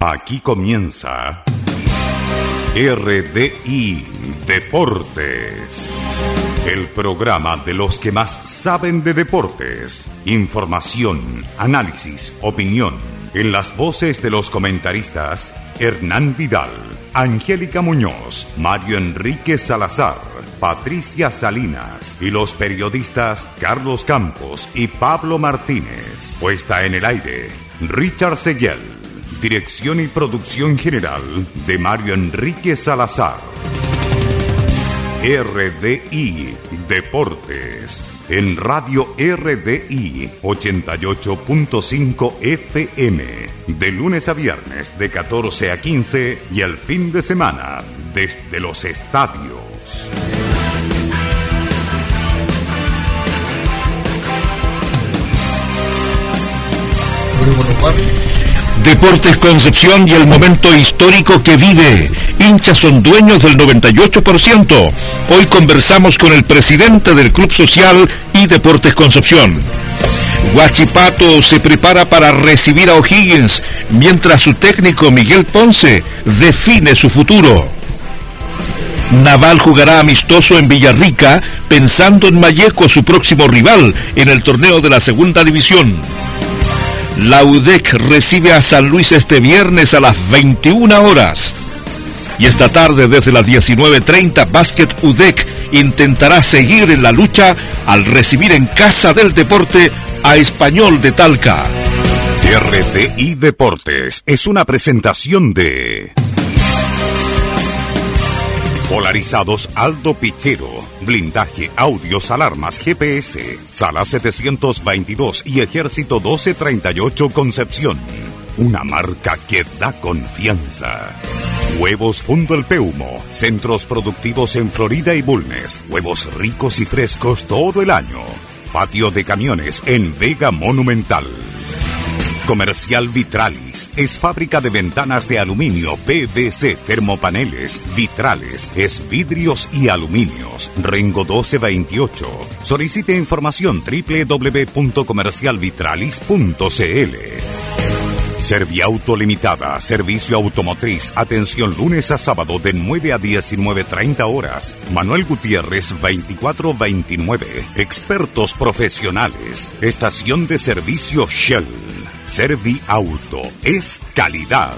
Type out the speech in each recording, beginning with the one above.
Aquí comienza RDI Deportes, el programa de los que más saben de deportes. Información, análisis, opinión. En las voces de los comentaristas Hernán Vidal, Angélica Muñoz, Mario Enrique Salazar, Patricia Salinas y los periodistas Carlos Campos y Pablo Martínez. Puesta en el aire, Richard Seguel. Dirección y producción general de Mario Enrique Salazar. RDI Deportes en Radio RDI 88.5 FM, de lunes a viernes de 14 a 15 y el fin de semana desde los estadios. Deportes Concepción y el momento histórico que vive. Hinchas son dueños del 98%. Hoy conversamos con el presidente del Club Social y Deportes Concepción. Huachipato se prepara para recibir a O'Higgins, mientras su técnico Miguel Ponce define su futuro. Naval jugará amistoso en Villarrica, pensando en Malleco, su próximo rival en el torneo de la segunda división. La UDEC recibe a San Luis este viernes a las 21 horas. Y esta tarde, desde las 19:30, Básquet UDEC intentará seguir en la lucha al recibir en Casa del Deporte a Español de Talca. RDI Deportes es una presentación de Polarizados Aldo Pichero, blindaje, audios, alarmas, GPS, Sala 722 y Ejército 1238 Concepción. Una marca que da confianza. Huevos Fundo El Peumo, centros productivos en Florida y Bulnes. Huevos ricos y frescos todo el año. Patio de camiones en Vega Monumental. Comercial Vitralis es fábrica de ventanas de aluminio, PVC, termopaneles, vitrales, es vidrios y aluminios. Rengo 1228. Solicite información www.comercialvitralis.cl. Serviauto Limitada, servicio automotriz, atención lunes a sábado de 9 a 19:30 horas. Manuel Gutiérrez 2429. Expertos profesionales. Estación de servicio Shell. Serviauto es calidad.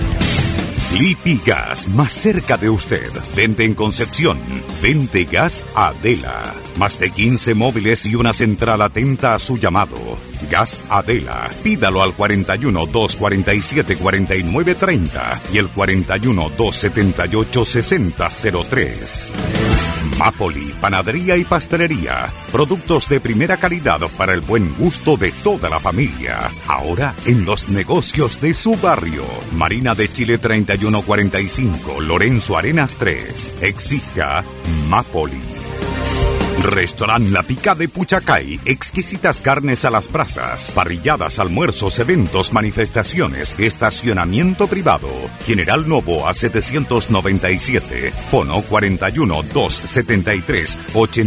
Lipigas, más cerca de usted. Vende en Concepción. Vende Gas Adela. Más de 15 móviles y una central atenta a su llamado. Gas Adela. Pídalo al 41 247 4930 y el 41 278 6003. Mapoli, panadería y pastelería. Productos de primera calidad para el buen gusto de toda la familia. Ahora en los negocios de su barrio. Marina de Chile 3145, Lorenzo Arenas 3. Exija Mapoli. Restaurant La Pica de Puchacay, exquisitas carnes a las brasas, parrilladas, almuerzos, eventos, manifestaciones, estacionamiento privado. General Novoa 797, fono 41 273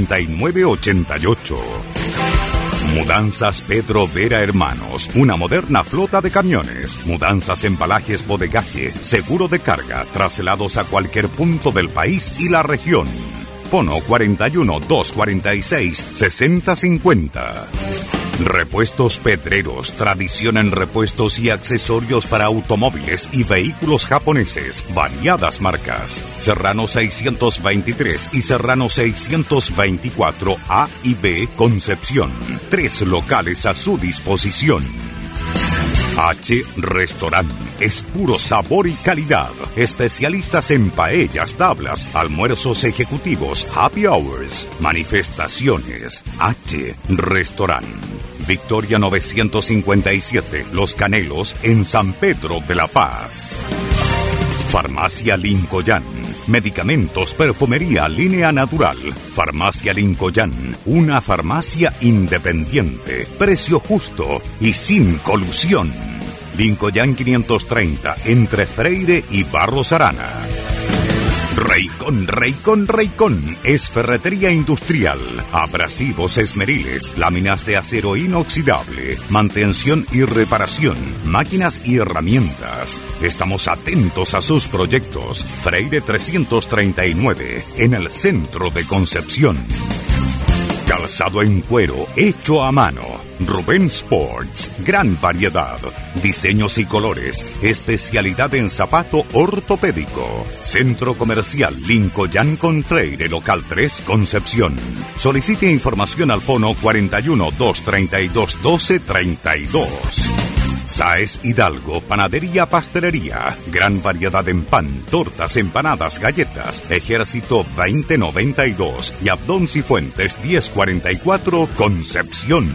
8988. Mudanzas Pedro Vera Hermanos, una moderna flota de camiones, mudanzas, embalajes, bodegaje, seguro de carga, traslados a cualquier punto del país y la región. Fono 41 246 6050. Repuestos Pedreros, tradición en repuestos y accesorios para automóviles y vehículos japoneses, variadas marcas. Serrano 623 y Serrano 624 A y B, Concepción. 3 locales a su disposición. H Restaurant es puro sabor y calidad. Especialistas en paellas, tablas, almuerzos ejecutivos, happy hours, manifestaciones. H Restaurant. Victoria 957, Los Canelos, en San Pedro de la Paz. Farmacia Lincoln. Medicamentos, perfumería, línea natural. Farmacia Lincoln, una farmacia independiente, precio justo y sin colusión. Lincoln 530, entre Freire y Barros Arana. Raycon es ferretería industrial, abrasivos esmeriles, láminas de acero inoxidable, mantención y reparación, máquinas y herramientas. Estamos atentos a sus proyectos. Freire 339, en el centro de Concepción. Calzado en cuero, hecho a mano. Rubén Sports, gran variedad, diseños y colores, especialidad en zapato ortopédico. Centro Comercial Lincoln con Freire, local 3, Concepción. Solicite información al fono 41 232 1232. Sáez Hidalgo, panadería, pastelería, gran variedad en pan, tortas, empanadas, galletas. Ejército 2092 y Abdón Cifuentes 1044, Concepción.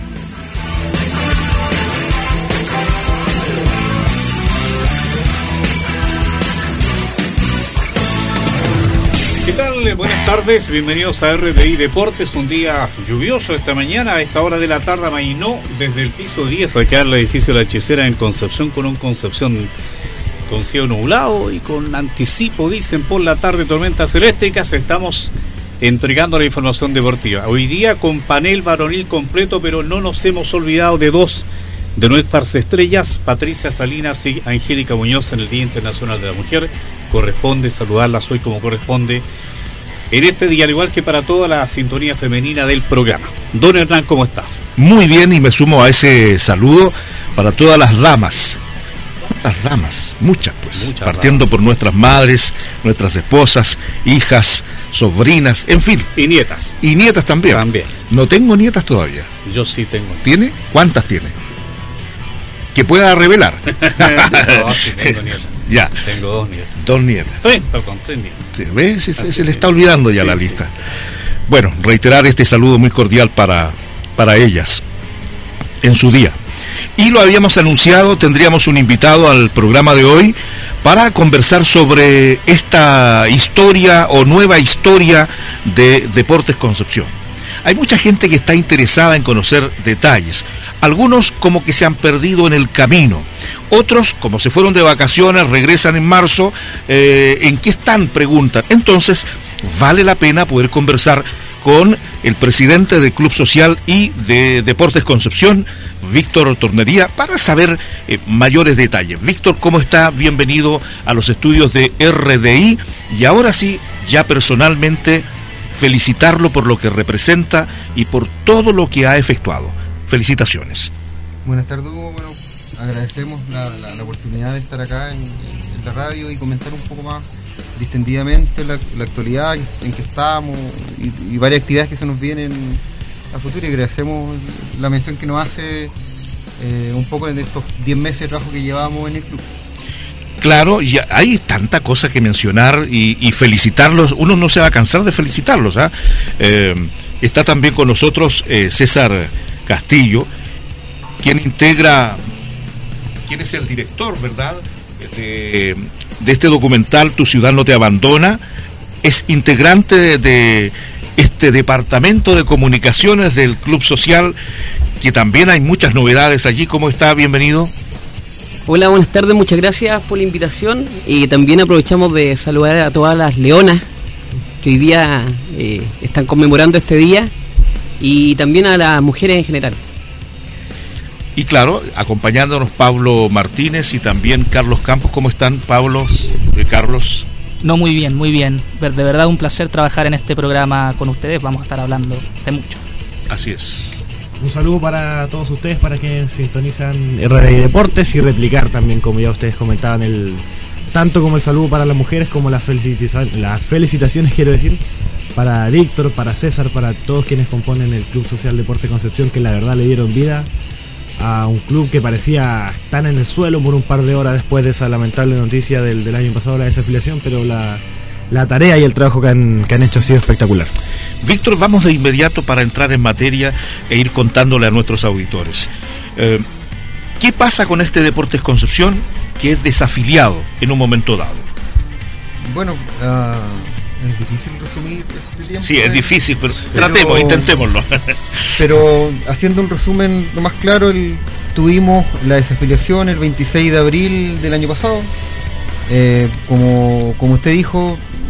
¿Qué tal? Buenas tardes, bienvenidos a RDI Deportes, un día lluvioso esta mañana, a esta hora de la tarde amainó desde el piso 10 acá en el edificio La Hechicera en Concepción, con un Concepción con cielo nublado y con anticipo, dicen, por la tarde tormentas eléctricas. Estamos entregando la información deportiva. Hoy día con panel varonil completo, pero no nos hemos olvidado de dos de nuestras estrellas, Patricia Salinas y Angélica Muñoz, en el Día Internacional de la Mujer. Corresponde saludarlas hoy como corresponde en este día, al igual que para toda la sintonía femenina del programa. Don Hernán, ¿cómo está? Muy bien, y me sumo a ese saludo para todas las damas. ¿Cuántas damas? Muchas, pues. Muchas partiendo damas. Por nuestras madres, nuestras esposas, hijas, sobrinas, en fin. Y nietas. Y nietas también. También. No tengo nietas todavía. Yo sí tengo. ¿Tiene? ¿Cuántas tiene? Que pueda revelar. No, sí tengo nietas. Ya. Tengo dos nietas. Dos nietas. Tres nietas. Sí, ¿ves? Se le está olvidando ya la lista. Sí. Bueno, reiterar este saludo muy cordial para ellas en su día. Y lo habíamos anunciado, tendríamos un invitado al programa de hoy para conversar sobre esta historia o nueva historia de Deportes Concepción. Hay mucha gente que está interesada en conocer detalles. Algunos como que se han perdido en el camino. Otros, como se fueron de vacaciones, regresan en marzo. ¿En qué están? Preguntan. Entonces, vale la pena poder conversar con el presidente del Club Social y de Deportes Concepción, Víctor Tornería, para saber mayores detalles. Víctor, ¿cómo está? Bienvenido a los estudios de RDI. Y ahora sí, ya personalmente, felicitarlo por lo que representa y por todo lo que ha efectuado. Felicitaciones. Buenas tardes, Hugo. Bueno, agradecemos la oportunidad de estar acá en la radio y comentar un poco más distendidamente la actualidad en que estamos y varias actividades que se nos vienen a futuro, y agradecemos la mención que nos hace un poco en estos 10 meses de trabajo que llevamos en el club. Claro, y hay tanta cosa que mencionar y felicitarlos. Uno no se va a cansar de felicitarlos. Está también con nosotros César Castillo, quien es el director, ¿verdad?, de este documental Tu Ciudad No Te Abandona. Es integrante de este departamento de comunicaciones del Club Social, que también hay muchas novedades allí. ¿Cómo está? Bienvenido. Hola, buenas tardes, muchas gracias por la invitación, y también aprovechamos de saludar a todas las leonas que hoy día están conmemorando este día, y también a las mujeres en general. Y claro, acompañándonos Pablo Martínez y también Carlos Campos. ¿Cómo están, Pablo, Carlos? No, muy bien, muy bien. De verdad un placer trabajar en este programa con ustedes. Vamos a estar hablando de mucho. Así es. Un saludo para todos ustedes, para quienes sintonizan RDI Deportes, y replicar también, como ya ustedes comentaban, tanto como el saludo para las mujeres como las felicitaciones, quiero decir, para Víctor, para César, para todos quienes componen el Club Social Deportes Concepción, que la verdad le dieron vida a un club que parecía estar en el suelo por un par de horas después de esa lamentable noticia del año pasado, la desafiliación, pero la tarea y el trabajo que han hecho ha sido espectacular. Víctor, vamos de inmediato para entrar en materia e ir contándole a nuestros auditores. ¿Qué pasa con este Deportes Concepción que es desafiliado en un momento dado? Bueno, es difícil resumir este tiempo. Sí, es difícil, pero intentémoslo. Pero haciendo un resumen lo más claro, tuvimos la desafiliación el 26 de abril del año pasado. Como usted dijo,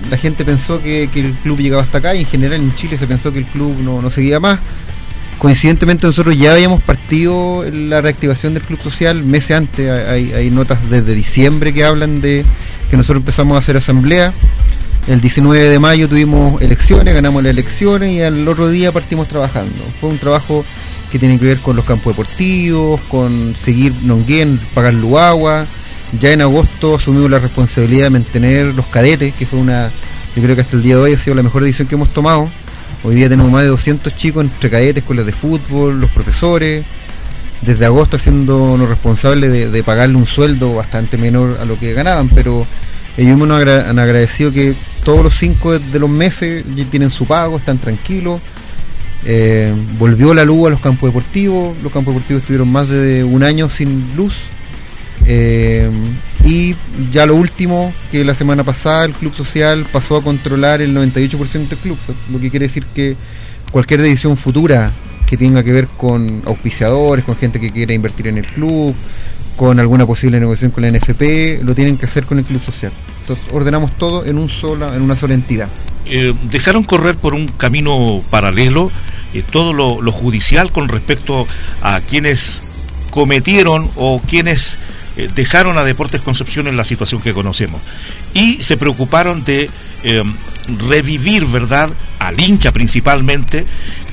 la gente pensó que el club llegaba hasta acá, y en general en Chile se pensó que el club no seguía más. Coincidentemente nosotros ya habíamos partido la reactivación del club social meses antes. Hay notas desde diciembre que hablan de que nosotros empezamos a hacer asamblea. El 19 de mayo tuvimos elecciones, ganamos las elecciones y al otro día partimos trabajando. Fue un trabajo que tiene que ver con los campos deportivos, con seguir Nonguén, pagar Luagua. Ya en agosto asumimos la responsabilidad de mantener los cadetes, que fue yo creo que hasta el día de hoy ha sido la mejor decisión que hemos tomado. Hoy día tenemos más de 200 chicos entre cadetes, escuelas de fútbol, los profesores. Desde agosto haciéndonos responsables de pagarle un sueldo bastante menor a lo que ganaban, pero ellos nos han agradecido que todos los 5 de los meses ya tienen su pago, están tranquilos. Volvió la luz a los campos deportivos estuvieron más de un año sin luz. Y ya lo último, que la semana pasada el club social pasó a controlar el 98% del club, lo que quiere decir que cualquier decisión futura que tenga que ver con auspiciadores, con gente que quiera invertir en el club, con alguna posible negociación con la NFP, lo tienen que hacer con el club social. Entonces, ordenamos todo en una sola entidad. Dejaron correr por un camino paralelo todo lo judicial con respecto a quienes cometieron o quienes dejaron a Deportes Concepción en la situación que conocemos, y se preocuparon de revivir, ¿verdad?, al hincha principalmente,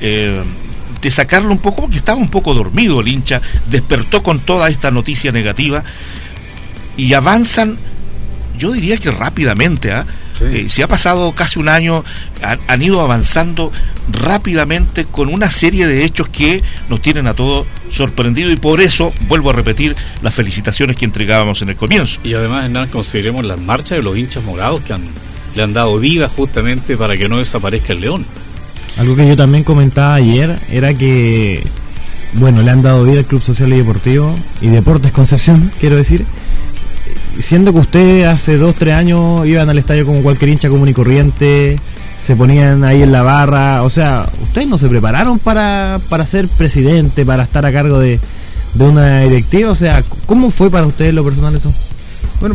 de sacarlo un poco, porque estaba un poco dormido el hincha, despertó con toda esta noticia negativa, y avanzan, yo diría que rápidamente, si ha pasado casi un año, han ido avanzando rápidamente con una serie de hechos que nos tienen a todos sorprendidos, y por eso, vuelvo a repetir, las felicitaciones que entregábamos en el comienzo. Y además, Hernán, consideremos las marchas de los hinchas morados que le han dado vida justamente para que no desaparezca el León. Algo que yo también comentaba ayer era que, bueno, le han dado vida al Club Social y Deportivo y Deportes Concepción, quiero decir, siendo que usted hace 2-3 años iban al estadio como cualquier hincha común y corriente, se ponían ahí en la barra, o sea, ustedes no se prepararon para ser presidente, para estar a cargo de una directiva, o sea, ¿cómo fue para ustedes lo personal eso? Bueno,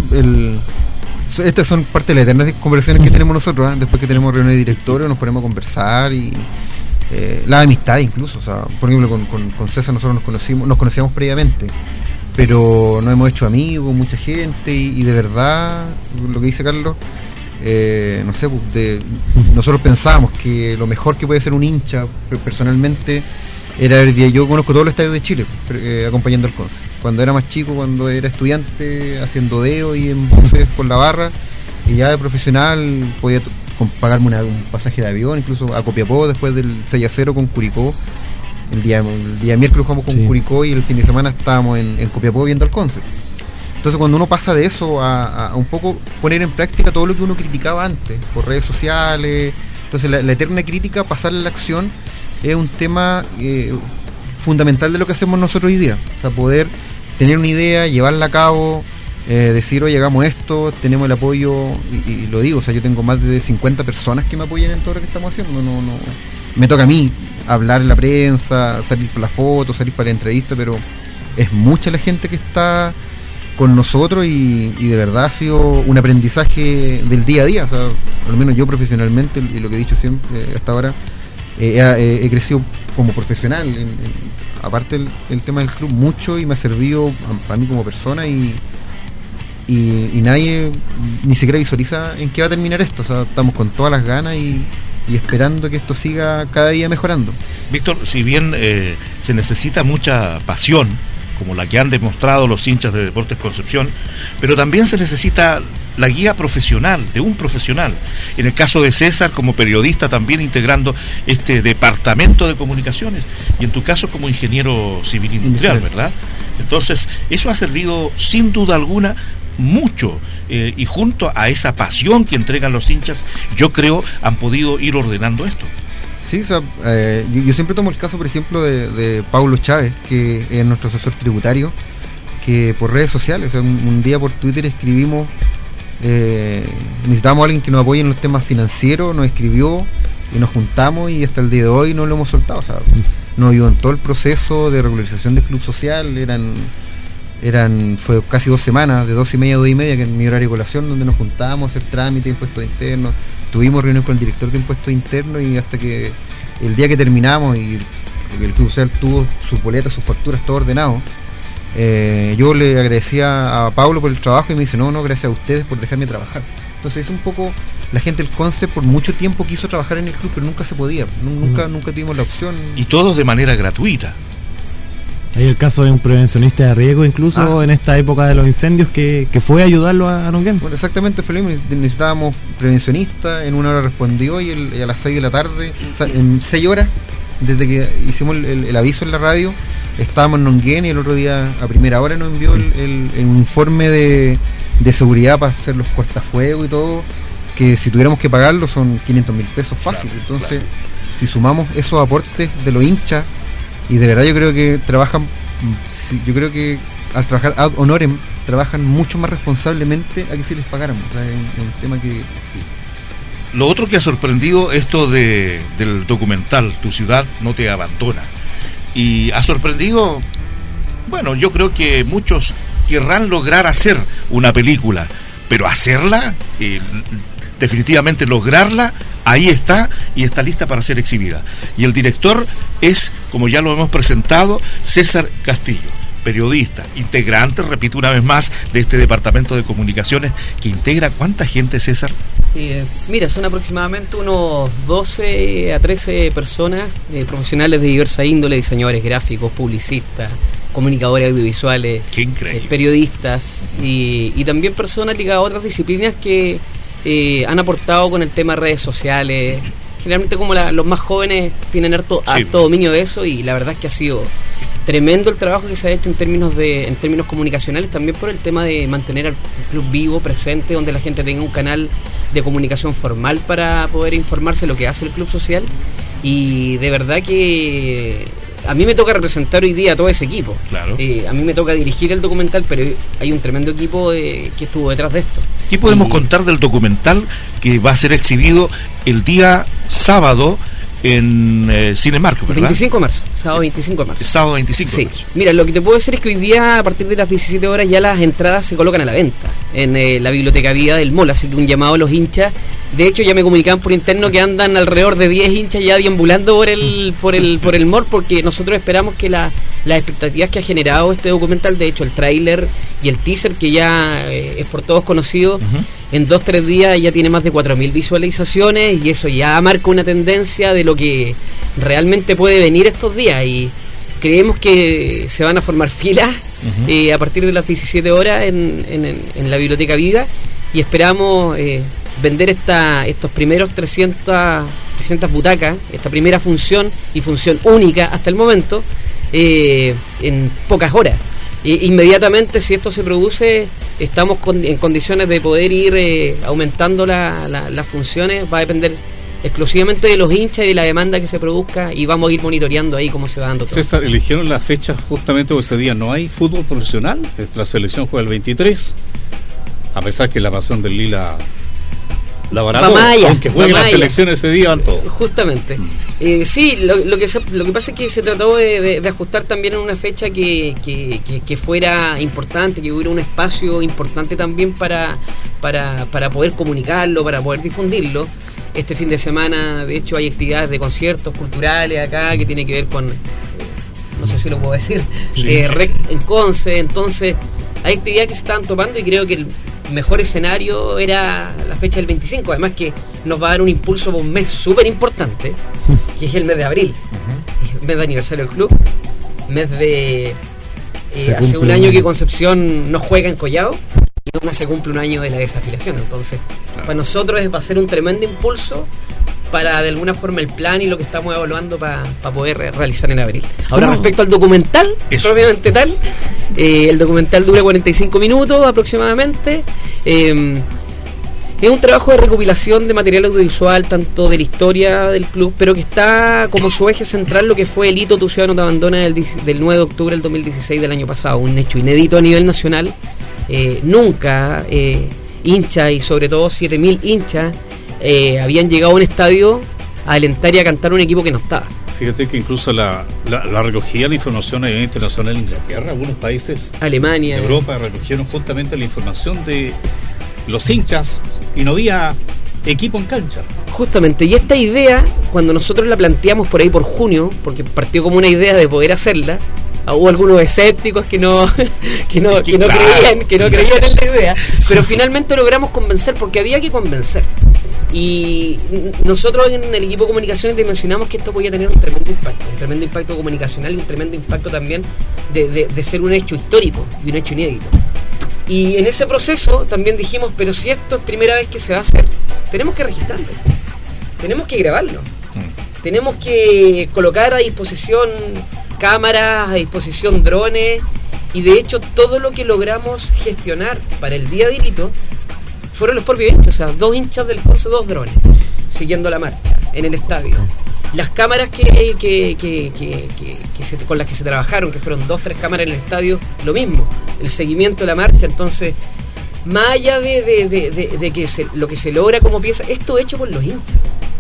estas son parte de las eternas conversaciones que tenemos nosotros, después que tenemos reuniones de directorio nos ponemos a conversar, y la amistad incluso, o sea, por ejemplo con César nosotros nos conocíamos previamente, pero nos hemos hecho amigos, mucha gente, y de verdad, lo que dice Carlos, no sé, nosotros pensábamos que lo mejor que puede ser un hincha, personalmente, era yo conozco todos los estadios de Chile, acompañando al Conce. Cuando era más chico, cuando era estudiante, haciendo deo y en buses con la barra, y ya de profesional podía pagarme un pasaje de avión, incluso a Copiapó, después del 6-0 con Curicó. El día miércoles jugamos con Curicó y el fin de semana estábamos en Copiapó viendo al Conce. Entonces, cuando uno pasa de eso a un poco poner en práctica todo lo que uno criticaba antes por redes sociales, entonces la eterna crítica, pasarle a la acción, es un tema fundamental de lo que hacemos nosotros hoy día. O sea, poder tener una idea, llevarla a cabo, decir, oye, hagamos esto, tenemos el apoyo, y lo digo, o sea, yo tengo más de 50 personas que me apoyan en todo lo que estamos haciendo. No me toca a mí hablar en la prensa, salir para la foto, salir para la entrevista, pero es mucha la gente que está con nosotros, y de verdad ha sido un aprendizaje del día a día. O sea, al menos yo profesionalmente, y lo que he dicho siempre hasta ahora, he crecido como profesional, aparte el tema del club mucho, y me ha servido a mí como persona, y nadie ni siquiera visualiza en qué va a terminar esto. O sea, estamos con todas las ganas y esperando que esto siga cada día mejorando. Víctor, si bien se necesita mucha pasión, como la que han demostrado los hinchas de Deportes Concepción, pero también se necesita la guía profesional, de un profesional. En el caso de César, como periodista, también integrando este departamento de comunicaciones, y en tu caso como ingeniero civil industrial, ¿verdad? Entonces, eso ha servido sin duda alguna mucho, y junto a esa pasión que entregan los hinchas, yo creo han podido ir ordenando esto. Sí, o sea, yo siempre tomo el caso, por ejemplo, de Paulo Chávez, que es nuestro asesor tributario, que por redes sociales, o sea, un día por Twitter escribimos, necesitábamos a alguien que nos apoye en los temas financieros, nos escribió y nos juntamos, y hasta el día de hoy no lo hemos soltado. O sea, nos ayudó en todo el proceso de regularización del club social, eran Fue casi 2 semanas, de 12:30 a 2:30, que es mi horario de colación, donde nos juntábamos a hacer trámite de impuestos internos. Tuvimos reunión con el director de impuestos internos, y hasta que el día que terminamos y el Club Social tuvo sus boletas, sus facturas, todo ordenado, yo le agradecía a Pablo por el trabajo, y me dice, no, gracias a ustedes por dejarme trabajar. Entonces es un poco, la gente del Conce por mucho tiempo quiso trabajar en el club, pero nunca se podía, nunca tuvimos la opción. Y todos de manera gratuita. Hay el caso de un prevencionista de riesgo, incluso en esta época de los incendios, que fue a ayudarlo a Nonguén. Bueno, exactamente, fue lo mismo. Necesitábamos prevencionista, en 1 hora respondió, y a las 6 de la tarde, o sea, en 6 horas, desde que hicimos el aviso en la radio, estábamos en Nonguén, y el otro día a primera hora nos envió el informe de seguridad para hacer los cortafuegos y todo, que si tuviéramos que pagarlo son 500.000 pesos fácil. Claro, entonces, si sumamos esos aportes de los hinchas, y de verdad yo creo que al trabajar ad honorem trabajan mucho más responsablemente a que si les pagáramos. O sea, es un tema que... Lo otro que ha sorprendido, esto del documental Tu ciudad no te abandona, y ha sorprendido, bueno, yo creo que muchos querrán lograr hacer una película, pero hacerla, definitivamente lograrla, ahí está, y está lista para ser exhibida. Y el director es, como ya lo hemos presentado, César Castillo, periodista, integrante, repito una vez más, de este departamento de comunicaciones, que integra, ¿cuánta gente, César? Mira, son aproximadamente unos 12 a 13 personas, profesionales de diversa índole, diseñadores gráficos, publicistas, comunicadores audiovisuales, periodistas, y también personas ligadas a otras disciplinas que han aportado con el tema de redes sociales. Generalmente, como los más jóvenes tienen harto dominio de eso, y la verdad es que ha sido tremendo el trabajo que se ha hecho en términos comunicacionales, también por el tema de mantener al club vivo, presente, donde la gente tenga un canal de comunicación formal para poder informarse de lo que hace el club social. Y de verdad que a mí me toca representar hoy día a todo ese equipo. Claro. A mí me toca dirigir el documental, pero hay un tremendo equipo que estuvo detrás de esto. ¿Qué podemos contar del documental que va a ser exhibido el día sábado en Cinemark, ¿verdad? 25 de marzo, sábado 25 de marzo. Sábado 25 de marzo. Mira, lo que te puedo decir es que hoy día, a partir de las 17 horas, ya las entradas se colocan a la venta en la Biblioteca Vida del Mall, así que un llamado a los hinchas. De hecho, ya me comunicaban por interno que andan alrededor de 10 hinchas ya deambulando por el mall, porque nosotros esperamos que las expectativas que ha generado este documental, de hecho el tráiler y el teaser, que ya es por todos conocido, en 2-3 días ya tiene más de 4.000 visualizaciones, y eso ya marca una tendencia de lo que realmente puede venir estos días, y creemos que se van a formar filas a partir de las 17 horas en la Biblioteca Vida, y esperamos vender estos primeros 300 butacas, esta primera función, y función única hasta el momento, en pocas horas. Inmediatamente, si esto se produce, estamos en condiciones de poder ir aumentando las funciones. Va a depender exclusivamente de los hinchas y de la demanda que se produzca, y vamos a ir monitoreando ahí cómo se va dando todo. César, eligieron la fecha justamente porque ese día no hay fútbol profesional, la selección juega el 23, a pesar que la pasión del Lila la barata, aunque juegue la selección ese día van todos. Justamente. Sí, lo que pasa es que se trató de ajustar también en una fecha que fuera importante, que hubiera un espacio importante también para poder comunicarlo, para poder difundirlo. Este fin de semana, de hecho, hay actividades de conciertos culturales acá que tiene que ver con, no sé si lo puedo decir, en Conce. Entonces, hay actividades que se estaban tomando, y creo que el mejor escenario era la fecha del 25, además que nos va a dar un impulso para un mes súper importante, que es el mes de abril, mes de aniversario del club, mes de hace un año que Concepción no juega en Collao, y ahora se cumple un año de la desafiliación. Entonces, para nosotros va a ser un tremendo impulso para, de alguna forma, el plan y lo que estamos evaluando para poder realizar en abril. Ahora, respecto al documental, propiamente tal, el documental dura 45 minutos aproximadamente. Es un trabajo de recopilación de material audiovisual, tanto de la historia del club, pero que está como su eje central lo que fue el hito Tu ciudad no te abandona del 9 de octubre del 2016 del año pasado, un hecho inédito a nivel nacional. Nunca hinchas, y sobre todo 7.000 hinchas, habían llegado a un estadio a alentar y a cantar un equipo que no estaba. Fíjate que incluso la recogía la información a nivel internacional en Inglaterra, algunos países Alemania, de Europa recogieron justamente la información de los hinchas y no había equipo en cancha. Justamente, y esta idea, cuando nosotros la planteamos por ahí por junio, porque partió como una idea de poder hacerla, hubo algunos escépticos que no creían en la idea, pero finalmente logramos convencer, porque había que convencer. Y nosotros en el equipo de comunicaciones dimensionamos que esto podía tener un tremendo impacto comunicacional y un tremendo impacto también de ser un hecho histórico y un hecho inédito. Y en ese proceso también dijimos, pero si esto es primera vez que se va a hacer, tenemos que registrarlo, tenemos que grabarlo, tenemos que colocar a disposición cámaras, a disposición drones, y de hecho todo lo que logramos gestionar para el día de Hito fueron los propios hinchas, o sea, 2 hinchas del Conce, 2 drones siguiendo la marcha en el estadio. Las cámaras con las que se trabajaron, que fueron 2-3 cámaras en el estadio, lo mismo, el seguimiento de la marcha. Entonces, más allá de que lo que se logra como pieza, esto hecho por los hinchas,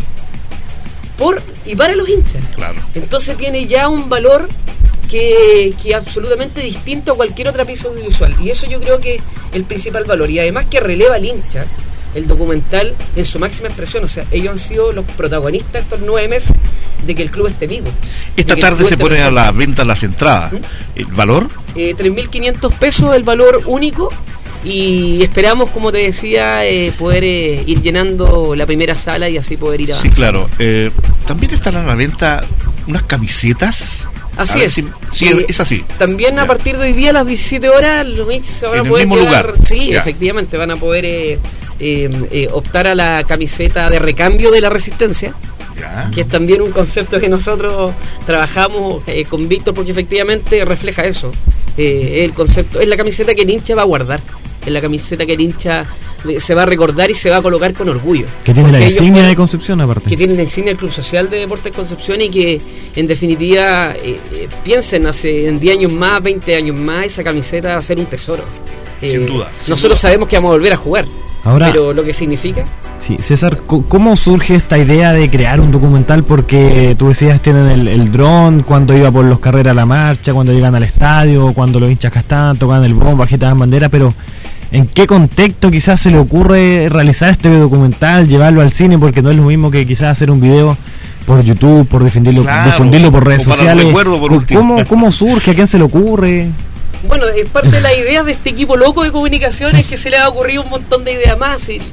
por y para los hinchas. Claro. Entonces tiene ya un valor que absolutamente distinto a cualquier otra pieza audiovisual, y eso yo creo que es el principal valor, y además que releva al hincha el documental en su máxima expresión. O sea, ellos han sido los protagonistas estos 9 meses de que el club esté vivo. Esta tarde se pone a la venta las entradas. ¿El valor? 3.500 pesos el valor único, y esperamos, como te decía, poder ir llenando la primera sala y así poder ir a... Sí, claro. También están a la venta unas camisetas. Así es. Sí, es así. También a partir de hoy día a las 17 horas los hinchas se van a poder mismo lugar. Sí, ya. Efectivamente, van a poder optar a la camiseta de recambio de la Resistencia, ya, que es también un concepto que nosotros trabajamos con Víctor, porque efectivamente refleja eso. El concepto es la camiseta que el hincha va a guardar, es la camiseta que el hincha se va a recordar y se va a colocar con orgullo. Que tiene la insignia de Concepción aparte. Que tiene la insignia del Club Social de Deportes Concepción, y que en definitiva piensen en 10 años más, 20 años más, esa camiseta va a ser un tesoro. Sin duda. Nosotros sabemos que vamos a volver a jugar. Ahora, pero lo que significa... Sí, César, ¿cómo surge esta idea de crear un documental? Porque tú decías, tienen el dron, cuando iba por los carreras a la marcha, cuando llegan al estadio, cuando los hinchas cantaban, tocaban el bombo, agitaban bandera, pero ¿en qué contexto quizás se le ocurre realizar este documental, llevarlo al cine? Porque no es lo mismo que quizás hacer un video por YouTube, por difundirlo por redes sociales. ¿Cómo surge? ¿A quién se le ocurre? Bueno, es parte de la idea de este equipo loco de comunicaciones, que se le ha ocurrido un montón de ideas más. Y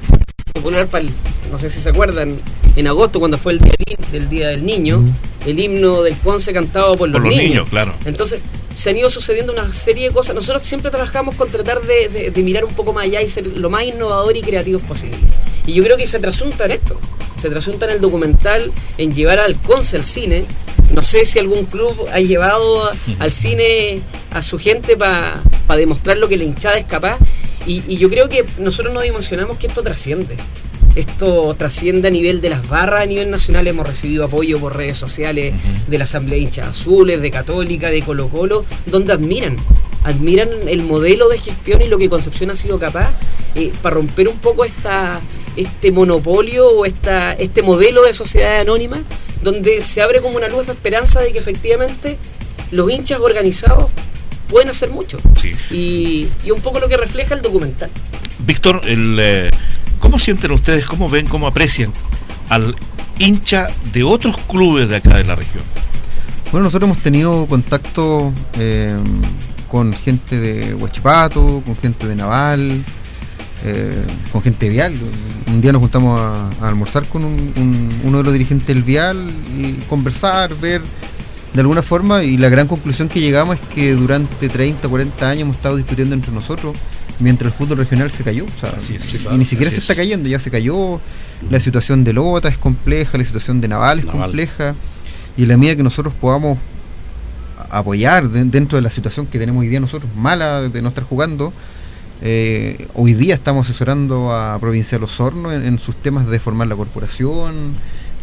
no sé si se acuerdan, en agosto, cuando fue el Día del Niño, el himno del Conce cantado por los niños. Claro. Entonces se han ido sucediendo una serie de cosas. Nosotros siempre trabajamos con tratar de mirar un poco más allá y ser lo más innovador y creativos posible. Y yo creo que se trasunta en esto, se trasunta en el documental, en llevar al Conce al cine. No sé si algún club ha llevado al cine a su gente para demostrar lo que la hinchada es capaz, y yo creo que nosotros nos dimensionamos que esto trasciende. Esto trasciende a nivel de las barras, a nivel nacional. Hemos recibido apoyo por redes sociales de la Asamblea de Hinchas Azules, de Católica, de Colo Colo, donde admiran el modelo de gestión y lo que Concepción ha sido capaz para romper un poco este monopolio o este modelo de sociedad anónima, donde se abre como una luz de esperanza de que efectivamente los hinchas organizados pueden hacer mucho. Sí. Y un poco lo que refleja el documental. Víctor, ¿cómo sienten ustedes, cómo ven, cómo aprecian al hincha de otros clubes de acá de la región? Bueno, nosotros hemos tenido contacto con gente de Huachipato, con gente de Naval, con gente de Vial. Un día nos juntamos a almorzar con uno de los dirigentes del Vial y conversar, ver de alguna forma, y la gran conclusión que llegamos es que durante 30, 40 años hemos estado discutiendo entre nosotros mientras el fútbol regional se cayó. O sea, y ni siquiera se está cayendo, ya se cayó. La situación de Lota es compleja, la situación de Naval es compleja, y en la medida que nosotros podamos apoyar dentro de la situación que tenemos hoy día nosotros, mala de no estar jugando, hoy día estamos asesorando a Provincial Osorno en sus temas de formar la corporación,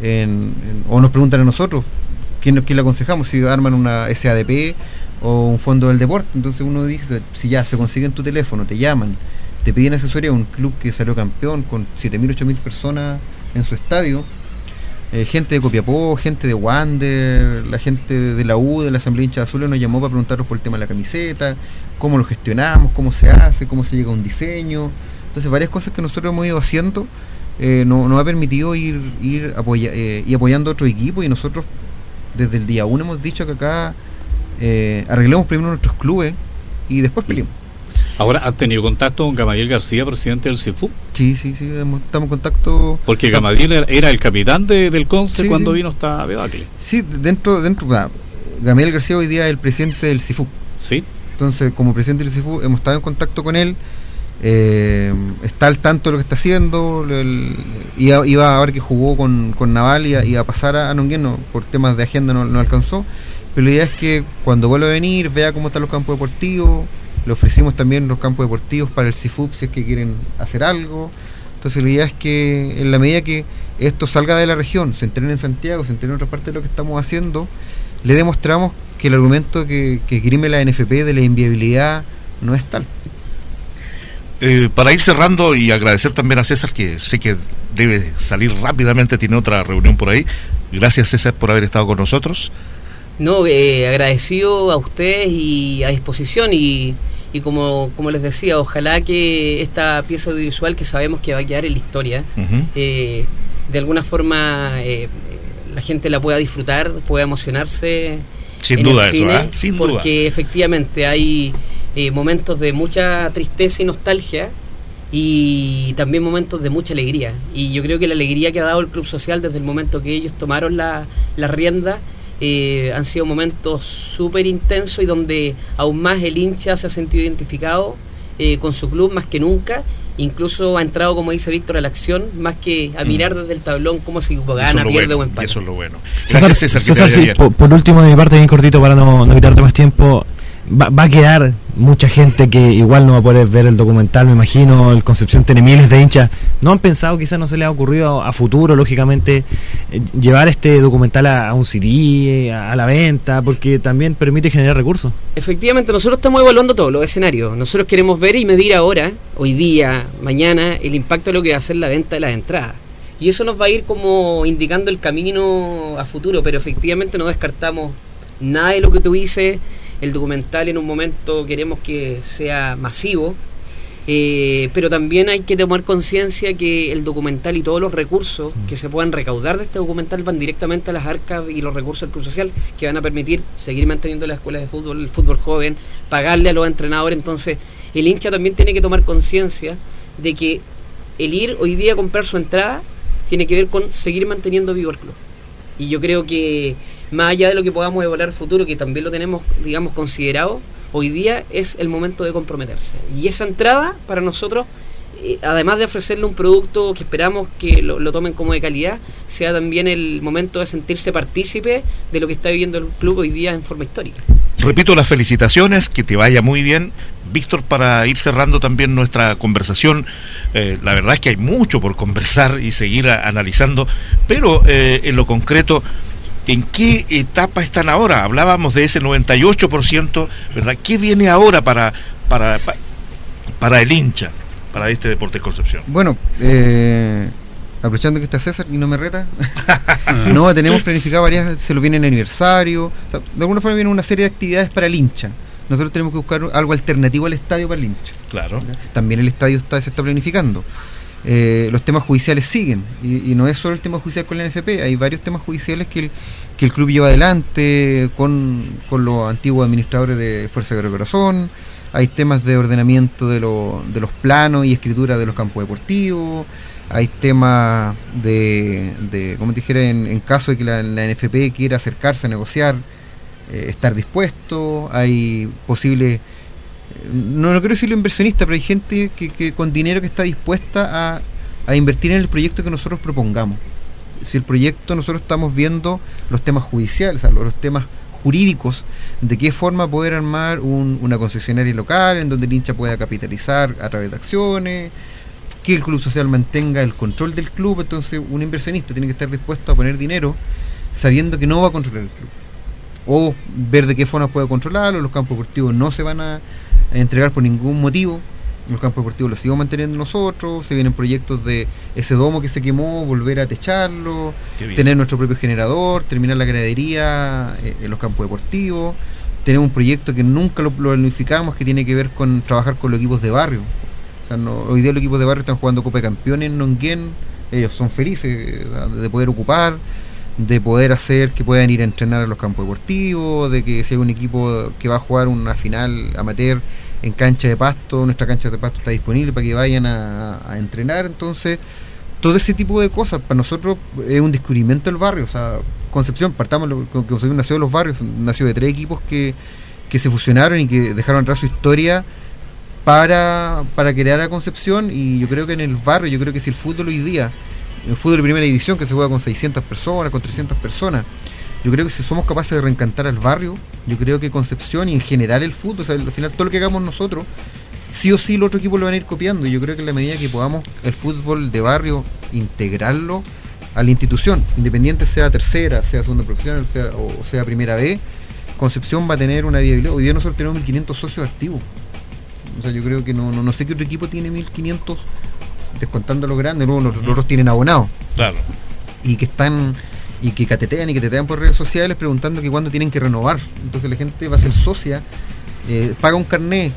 o nos preguntan a nosotros quién le aconsejamos, si arman una SADP o un fondo del deporte. Entonces uno dice, si ya se consiguen tu teléfono, te llaman, te piden asesoría, un club que salió campeón con 7.000, 8.000 personas en su estadio, gente de Copiapó, gente de Wander, la gente de la U, de la Asamblea Hinchas Azules nos llamó para preguntarnos por el tema de la camiseta, cómo lo gestionamos, cómo se hace, cómo se llega a un diseño. Entonces varias cosas que nosotros hemos ido haciendo nos ha permitido ir apoyando a otro equipo, y nosotros desde el día 1 hemos dicho que acá arreglemos primero nuestros clubes y después peleemos. Ahora, ¿has tenido contacto con Gamadiel García, presidente del CIFU? Sí, estamos en contacto. Porque Gamadiel era el capitán del Conce cuando vino esta debacle. Sí, Gamadiel García hoy día es el presidente del CIFU. Sí. Entonces, como presidente del CIFU, hemos estado en contacto con él. Está al tanto de lo que está haciendo. Iba a ver que jugó con Naval y iba a pasar a Nonguén, por temas de agenda no alcanzó. Pero la idea es que cuando vuelva a venir, vea cómo están los campos deportivos. Le ofrecimos también los campos deportivos para el CIFUP si es que quieren hacer algo. Entonces la idea es que en la medida que esto salga de la región, se entrene en Santiago, se entrene en otra parte de lo que estamos haciendo, le demostramos que el argumento que grime la NFP de la inviabilidad no es tal. Para ir cerrando y agradecer también a César, que sé que debe salir rápidamente, tiene otra reunión por ahí. Gracias, César, por haber estado con nosotros. No, agradecido a ustedes y a disposición, y como les decía, ojalá que esta pieza audiovisual, que sabemos que va a quedar en la historia, de alguna forma la gente la pueda disfrutar, pueda emocionarse sin en duda el cine, eso, sin duda, porque efectivamente hay momentos de mucha tristeza y nostalgia, y también momentos de mucha alegría, y yo creo que la alegría que ha dado el Club Social desde el momento que ellos tomaron la rienda, han sido momentos súper intensos, y donde aún más el hincha se ha sentido identificado con su club más que nunca. Incluso ha entrado, como dice Víctor, a la acción, más que a mirar desde el tablón cómo se gana, pierde o empata. Eso es lo bueno. Gracias, César. César, por último, de mi parte, bien cortito, para no quitarte más tiempo. Va a quedar mucha gente que igual no va a poder ver el documental, me imagino. El Concepción tiene miles de hinchas. ¿No han pensado, quizás no se les ha ocurrido a futuro, lógicamente, llevar este documental a un CD, a la venta, porque también permite generar recursos? Efectivamente, nosotros estamos evaluando todos los escenarios. Nosotros queremos ver y medir ahora, hoy día, mañana, el impacto de lo que va a ser la venta de las entradas. Y eso nos va a ir como indicando el camino a futuro, pero efectivamente no descartamos nada de lo que tú dices. El documental en un momento queremos que sea masivo, pero también hay que tomar conciencia que el documental y todos los recursos que se puedan recaudar de este documental van directamente a las arcas y los recursos del Club Social, que van a permitir seguir manteniendo las escuelas de fútbol, el fútbol joven, pagarle a los entrenadores. Entonces el hincha también tiene que tomar conciencia de que el ir hoy día a comprar su entrada tiene que ver con seguir manteniendo vivo el club. Y yo creo que más allá de lo que podamos evaluar futuro, que también lo tenemos, digamos, considerado, hoy día es el momento de comprometerse. Y esa entrada, para nosotros, además de ofrecerle un producto que esperamos que lo tomen como de calidad, sea también el momento de sentirse partícipe de lo que está viviendo el club hoy día en forma histórica. Repito las felicitaciones, que te vaya muy bien. Víctor, para ir cerrando también nuestra conversación, la verdad es que hay mucho por conversar y seguir analizando, pero en lo concreto, ¿en qué etapa están ahora? Hablábamos de ese 98%, ¿verdad? ¿Qué viene ahora para el hincha, para este Deportes Concepción? Bueno, aprovechando que está César y no me reta, no, tenemos planificado varias, se lo viene el aniversario, o sea, de alguna forma viene una serie de actividades para el hincha. Nosotros tenemos que buscar algo alternativo al estadio para el hincha. Claro. También el estadio se está planificando. Los temas judiciales siguen, y no es solo el tema judicial con la NFP, hay varios temas judiciales que el club lleva adelante con los antiguos administradores de Fuerza Guerrero Corazón. Hay temas de ordenamiento de los planos y escritura de los campos deportivos. Hay temas de como te dijera, en caso de que la NFP quiera acercarse a negociar, estar dispuesto. Hay posibles, no quiero decirlo inversionista, pero hay gente que con dinero que está dispuesta a invertir en el proyecto que nosotros propongamos. Si el proyecto, nosotros estamos viendo los temas judiciales, o sea, los temas jurídicos, de qué forma poder armar una concesionaria local en donde el hincha pueda capitalizar a través de acciones, que el Club Social mantenga el control del club. Entonces un inversionista tiene que estar dispuesto a poner dinero sabiendo que no va a controlar el club, o ver de qué forma puede controlarlo. Los campos deportivos no se van a entregar por ningún motivo, los campos deportivos los seguimos manteniendo nosotros, se vienen proyectos de ese domo que se quemó, volver a techarlo, tener nuestro propio generador, terminar la gradería en los campos deportivos. Tenemos un proyecto que nunca lo planificamos, que tiene que ver con trabajar con los equipos de barrio. O sea, hoy día los equipos de barrio están jugando Copa de Campeones en Nonguén, ellos son felices de poder ocupar, de poder hacer que puedan ir a entrenar a los campos deportivos, de que si hay un equipo que va a jugar una final amateur en cancha de pasto, nuestra cancha de pasto está disponible para que vayan a entrenar. Entonces, todo ese tipo de cosas para nosotros es un descubrimiento del barrio. O sea, Concepción, partamos con que Concepción nació de los barrios, nació de 3 equipos que se fusionaron y que dejaron atrás su historia para crear a Concepción. Y yo creo que en el barrio, yo creo que si el fútbol hoy día, el fútbol de primera división que se juega con 600 personas, con 300 personas, yo creo que si somos capaces de reencantar al barrio, yo creo que Concepción y en general el fútbol, o sea, al final todo lo que hagamos nosotros, sí o sí los otros equipos lo van a ir copiando. Y yo creo que en la medida que podamos el fútbol de barrio integrarlo a la institución, independiente sea tercera, sea segunda profesional, o sea primera B, Concepción va a tener una viabilidad. Hoy día nosotros tenemos 1.500 socios activos. O sea, yo creo que no sé qué otro equipo tiene 1.500, descontando los grandes, luego los otros tienen abonados. Claro. Y que están... y que catetean por redes sociales preguntando que cuándo tienen que renovar. Entonces la gente va a ser socia, paga un carnet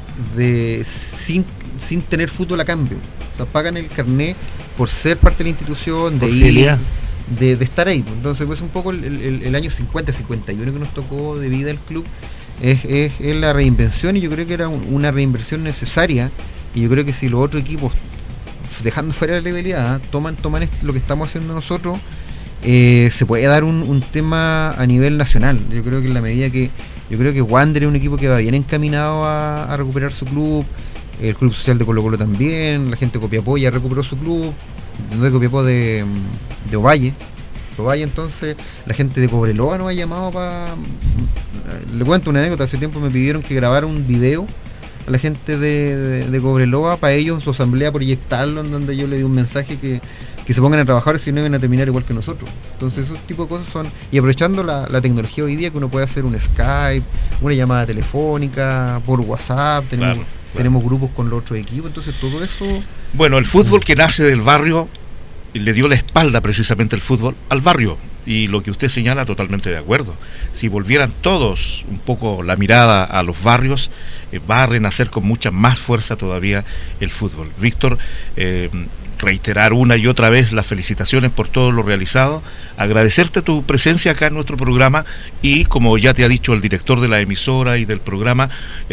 sin tener fútbol a cambio. O sea, pagan el carnet por ser parte de la institución, de ir, de estar ahí. Entonces pues un poco el año 50-51 que nos tocó de vida el club es la reinvención, y yo creo que era una reinversión necesaria. Y yo creo que si los otros equipos, dejando fuera la rivalidad, toman lo que estamos haciendo nosotros, se puede dar un tema a nivel nacional. Yo creo que en la medida que Wander es un equipo que va bien encaminado a recuperar su club, el club social de Colo Colo también, la gente de Copiapó ya recuperó su club, no de Copiapó, de Ovalle, entonces la gente de Cobreloa nos ha llamado para... Le cuento una anécdota, hace tiempo me pidieron que grabara un video a la gente de Cobreloa para ellos en su asamblea, proyectarlo, en donde yo le di un mensaje que se pongan a trabajar, si no iban a terminar igual que nosotros. Entonces esos tipos de cosas son, y aprovechando la tecnología hoy día, que uno puede hacer un Skype, una llamada telefónica, por WhatsApp, tenemos grupos con los otros equipos, entonces todo eso... Bueno, el fútbol que nace del barrio le dio la espalda precisamente el fútbol al barrio, y lo que usted señala, totalmente de acuerdo. Si volvieran todos un poco la mirada a los barrios, va a renacer con mucha más fuerza todavía el fútbol. Víctor, reiterar una y otra vez las felicitaciones por todo lo realizado, agradecerte tu presencia acá en nuestro programa, y como ya te ha dicho el director de la emisora y del programa,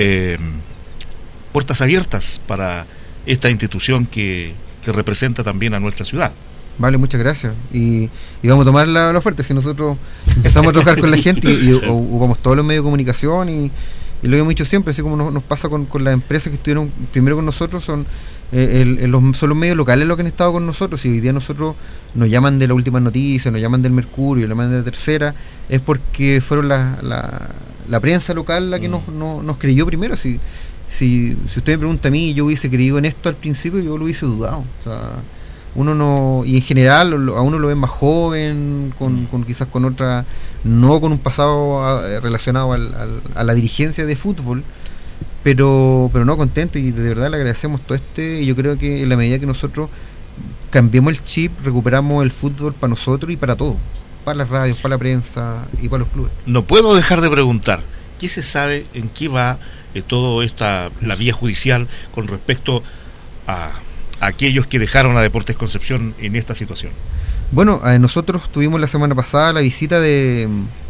puertas abiertas para esta institución que representa también a nuestra ciudad. Vale, muchas gracias. Y vamos a tomar la oferta. Si nosotros empezamos a trabajar con la gente y ocupamos todos los medios de comunicación, y lo hemos dicho siempre, así como nos pasa con las empresas que estuvieron primero con nosotros, son los medios locales los que han estado con nosotros. Y hoy día nosotros nos llaman de la última noticia, nos llaman del Mercurio, nos llaman de la Tercera, es porque fueron la prensa local la que nos creyó primero. Si usted me pregunta a mí, yo hubiese creído en esto al principio, yo lo hubiese dudado. O sea, uno no, y en general a uno lo ven más joven, con quizás con otra, no con un pasado relacionado a la dirigencia de fútbol, pero no, contento, y de verdad le agradecemos todo y yo creo que en la medida que nosotros cambiemos el chip, recuperamos el fútbol para nosotros y para todos, para las radios, para la prensa y para los clubes. No puedo dejar de preguntar, ¿qué se sabe, en qué va todo la vía judicial con respecto a aquellos que dejaron a Deportes Concepción en esta situación? Bueno, nosotros tuvimos la semana pasada la visita de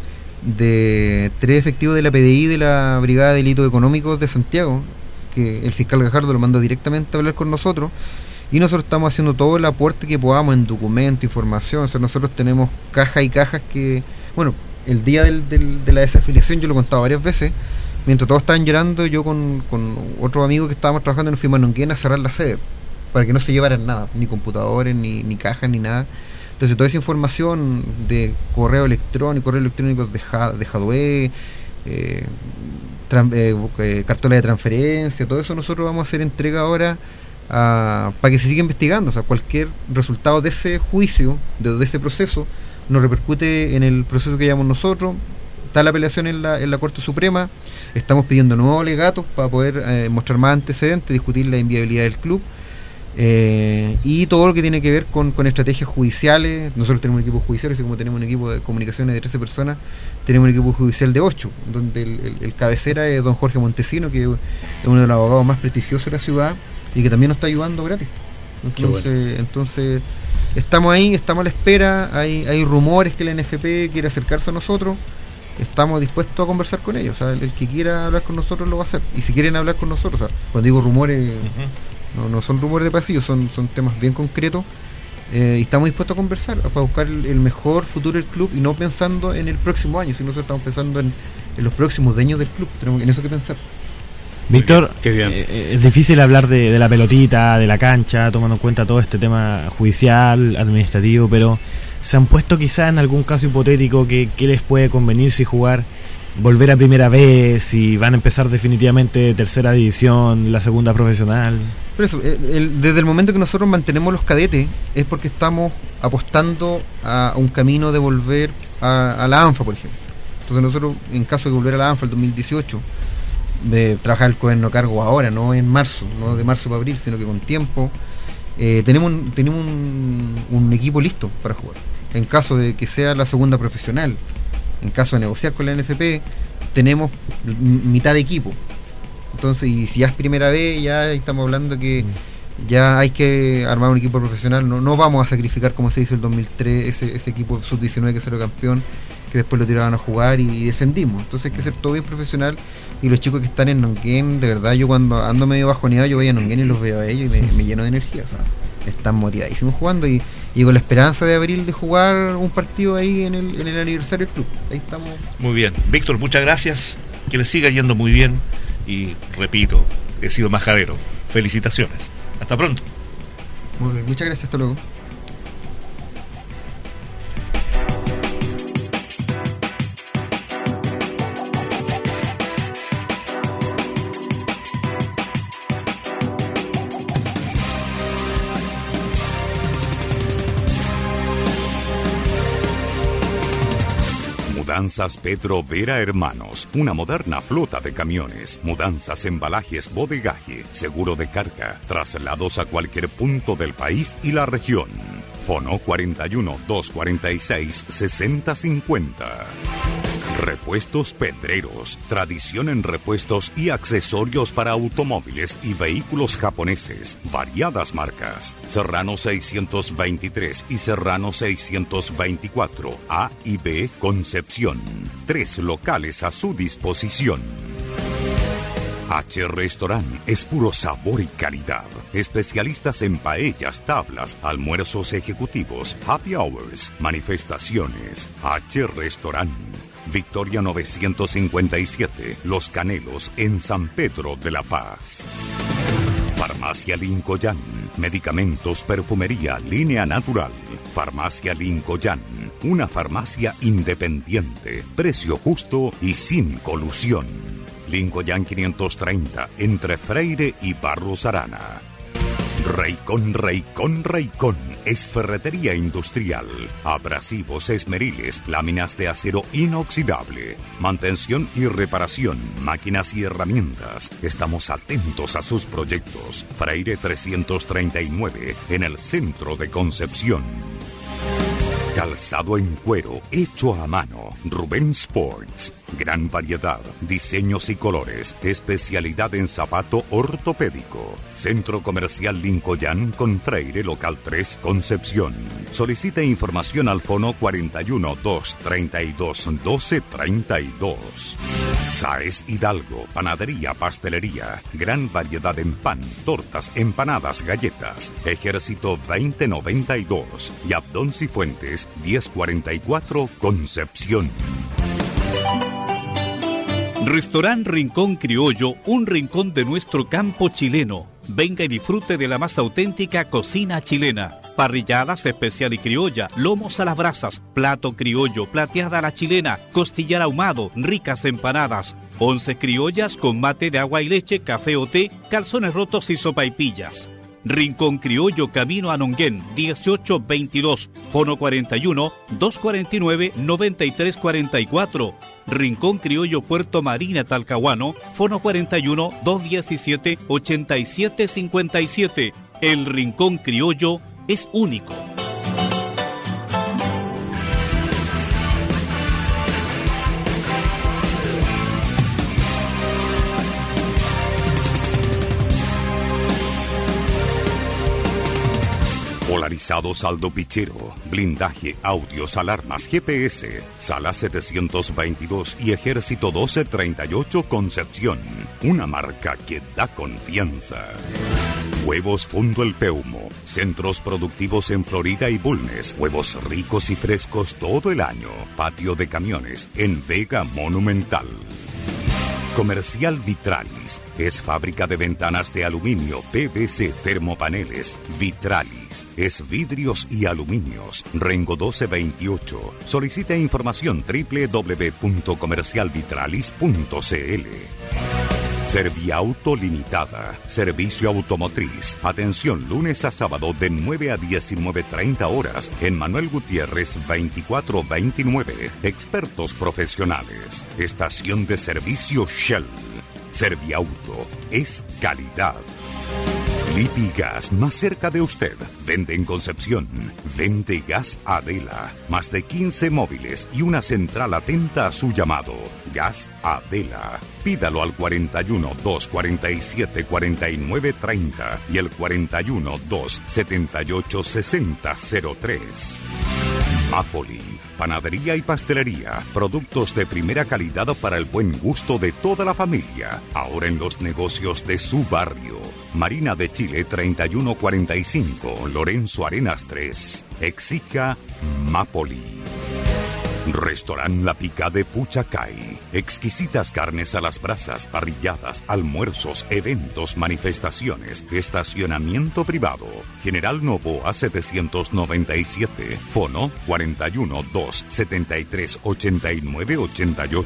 3 efectivos de la PDI, de la Brigada de Delitos Económicos de Santiago, que el fiscal Gajardo lo mandó directamente a hablar con nosotros, y nosotros estamos haciendo todo el aporte que podamos en documento, información. O sea, nosotros tenemos cajas y cajas que, bueno, el día de la desafiliación yo lo he contado varias veces, mientras todos estaban llorando, yo con otros amigos que estábamos trabajando nos fuimos a Nonguén a cerrar la sede, para que no se llevaran nada, ni computadores, ni cajas, ni nada. Entonces toda esa información de correos electrónicos de Jadwe, cartola de transferencia, todo eso nosotros vamos a hacer entrega ahora para que se siga investigando. O sea, cualquier resultado de ese juicio, de ese proceso, nos repercute en el proceso que llevamos nosotros. está la apelación en la Corte Suprema. Estamos pidiendo nuevos alegatos para poder mostrar más antecedentes, discutir la inviabilidad del club y todo lo que tiene que ver con estrategias judiciales. Nosotros tenemos un equipo judicial, así como tenemos un equipo de comunicaciones de 13 personas, tenemos un equipo judicial de 8, donde el cabecera es don Jorge Montesino, que es uno de los abogados más prestigiosos de la ciudad y que también nos está ayudando gratis. Entonces estamos ahí, estamos a la espera. Hay rumores que la NFP quiere acercarse a nosotros. Estamos dispuestos a conversar con ellos. O sea, el que quiera hablar con nosotros lo va a hacer. Y si quieren hablar con nosotros, o sea, cuando digo rumores, no son rumores de pasillo, son temas bien concretos. Y estamos dispuestos a conversar para buscar el mejor futuro del club, y no pensando en el próximo año, sino nosotros estamos pensando en los próximos dueños del club. Tenemos en eso que pensar. Víctor, Qué bien. Es difícil hablar de la pelotita, de la cancha, tomando en cuenta todo este tema judicial, administrativo, pero ¿se han puesto quizá en algún caso hipotético que les puede convenir si volver a primera vez, si van a empezar definitivamente tercera división, la segunda profesional? Por eso, desde el momento que nosotros mantenemos los cadetes es porque estamos apostando a un camino de volver a la ANFA, por ejemplo. Entonces nosotros, en caso de volver a la ANFA el 2018, de trabajar el cuaderno cargo ahora, no en marzo, no de marzo para abril, sino que con tiempo, tenemos un equipo listo para jugar. En caso de que sea la segunda profesional, en caso de negociar con la NFP, tenemos mitad de equipo. Entonces, y si ya es primera vez, ya estamos hablando que ya hay que armar un equipo profesional. No vamos a sacrificar, como se hizo el 2003, ese equipo sub-19 que salió campeón, que después lo tiraban a jugar y descendimos. Entonces hay que ser todo bien profesional. Y los chicos que están en Nonguén, de verdad, yo cuando ando medio bajoneado, yo voy a Nonguén y los veo a ellos y me lleno de energía. O sea, están motivadísimos jugando y con la esperanza de abril de jugar un partido ahí en el aniversario del club. Ahí estamos. Muy bien. Víctor, muchas gracias. Que le siga yendo muy bien. Y repito, he sido majadero. Felicitaciones. Hasta pronto. Muy bien, muchas gracias. Hasta luego. Mudanzas Pedro Vera Hermanos, una moderna flota de camiones, mudanzas, embalajes, bodegaje, seguro de carga, traslados a cualquier punto del país y la región. Fono 41 246 6050. Repuestos Pedreros, tradición en repuestos y accesorios para automóviles y vehículos japoneses, variadas marcas, Serrano 623 y Serrano 624, A y B, Concepción, 3 locales a su disposición. H Restaurant es puro sabor y calidad. Especialistas en paellas, tablas, almuerzos ejecutivos, happy hours, manifestaciones. H Restaurant. Victoria 957, Los Canelos, en San Pedro de la Paz. Farmacia Lincoln, medicamentos, perfumería, línea natural. Farmacia Lincoln, una farmacia independiente, precio justo y sin colusión. Lincoln 530, entre Freire y Barros Arana. Raycon es ferretería industrial, abrasivos, esmeriles, láminas de acero inoxidable, mantención y reparación, máquinas y herramientas. Estamos atentos a sus proyectos. Freire 339, en el centro de Concepción. Calzado en cuero, hecho a mano. Rubén Sports. Gran variedad, diseños y colores. Especialidad en zapato ortopédico. Centro Comercial Lincoln con Freire, local 3, Concepción. Solicita información al fono 41 232 1232. Saez Hidalgo, panadería, pastelería. Gran variedad en pan, tortas, empanadas, galletas. Ejército 2092. Y Abdón Cifuentes 1044, Concepción. Restaurant Rincón Criollo, un rincón de nuestro campo chileno. Venga y disfrute de la más auténtica cocina chilena. Parrilladas especial y criolla, lomos a las brasas, plato criollo, plateada a la chilena, costillar ahumado, ricas empanadas, 11 criollas con mate de agua y leche, café o té, calzones rotos y sopaipillas. Rincón Criollo, camino a Nonguén, 1822, fono 41-249-9344. Rincón Criollo, Puerto Marina, Talcahuano, fono 41-217-8757. El Rincón Criollo es único. Polarizado saldo pichero, blindaje, audios, alarmas, GPS, Sala 722 y Ejército 1238 Concepción. Una marca que da confianza. Huevos Fundo El Peumo, centros productivos en Florida y Bulnes, huevos ricos y frescos todo el año. Patio de camiones en Vega Monumental. Comercial Vitralis es fábrica de ventanas de aluminio, PVC, termopaneles. Vitralis es vidrios y aluminios. Rengo 1228. Solicita información www.comercialvitralis.cl. Serviauto Limitada, servicio automotriz. Atención lunes a sábado de 9 a 19:30 horas en Manuel Gutiérrez 2429. Expertos profesionales. Estación de servicio Shell. Serviauto es calidad. Lipigas, más cerca de usted. Vende en Concepción. Vende Gas Adela. Más de 15 móviles y una central atenta a su llamado. Gas Adela. Pídalo al 41-247-4930 y el 41-278-6003. Mapoli. Panadería y pastelería. Productos de primera calidad para el buen gusto de toda la familia. Ahora en los negocios de su barrio. Marina de Chile 3145, Lorenzo Arenas 3. Exija Mapoli. Restaurant La Pica de Puchacay. Exquisitas carnes a las brasas, parrilladas, almuerzos, eventos, manifestaciones, estacionamiento privado. General Novoa 797, fono 41-273-8988.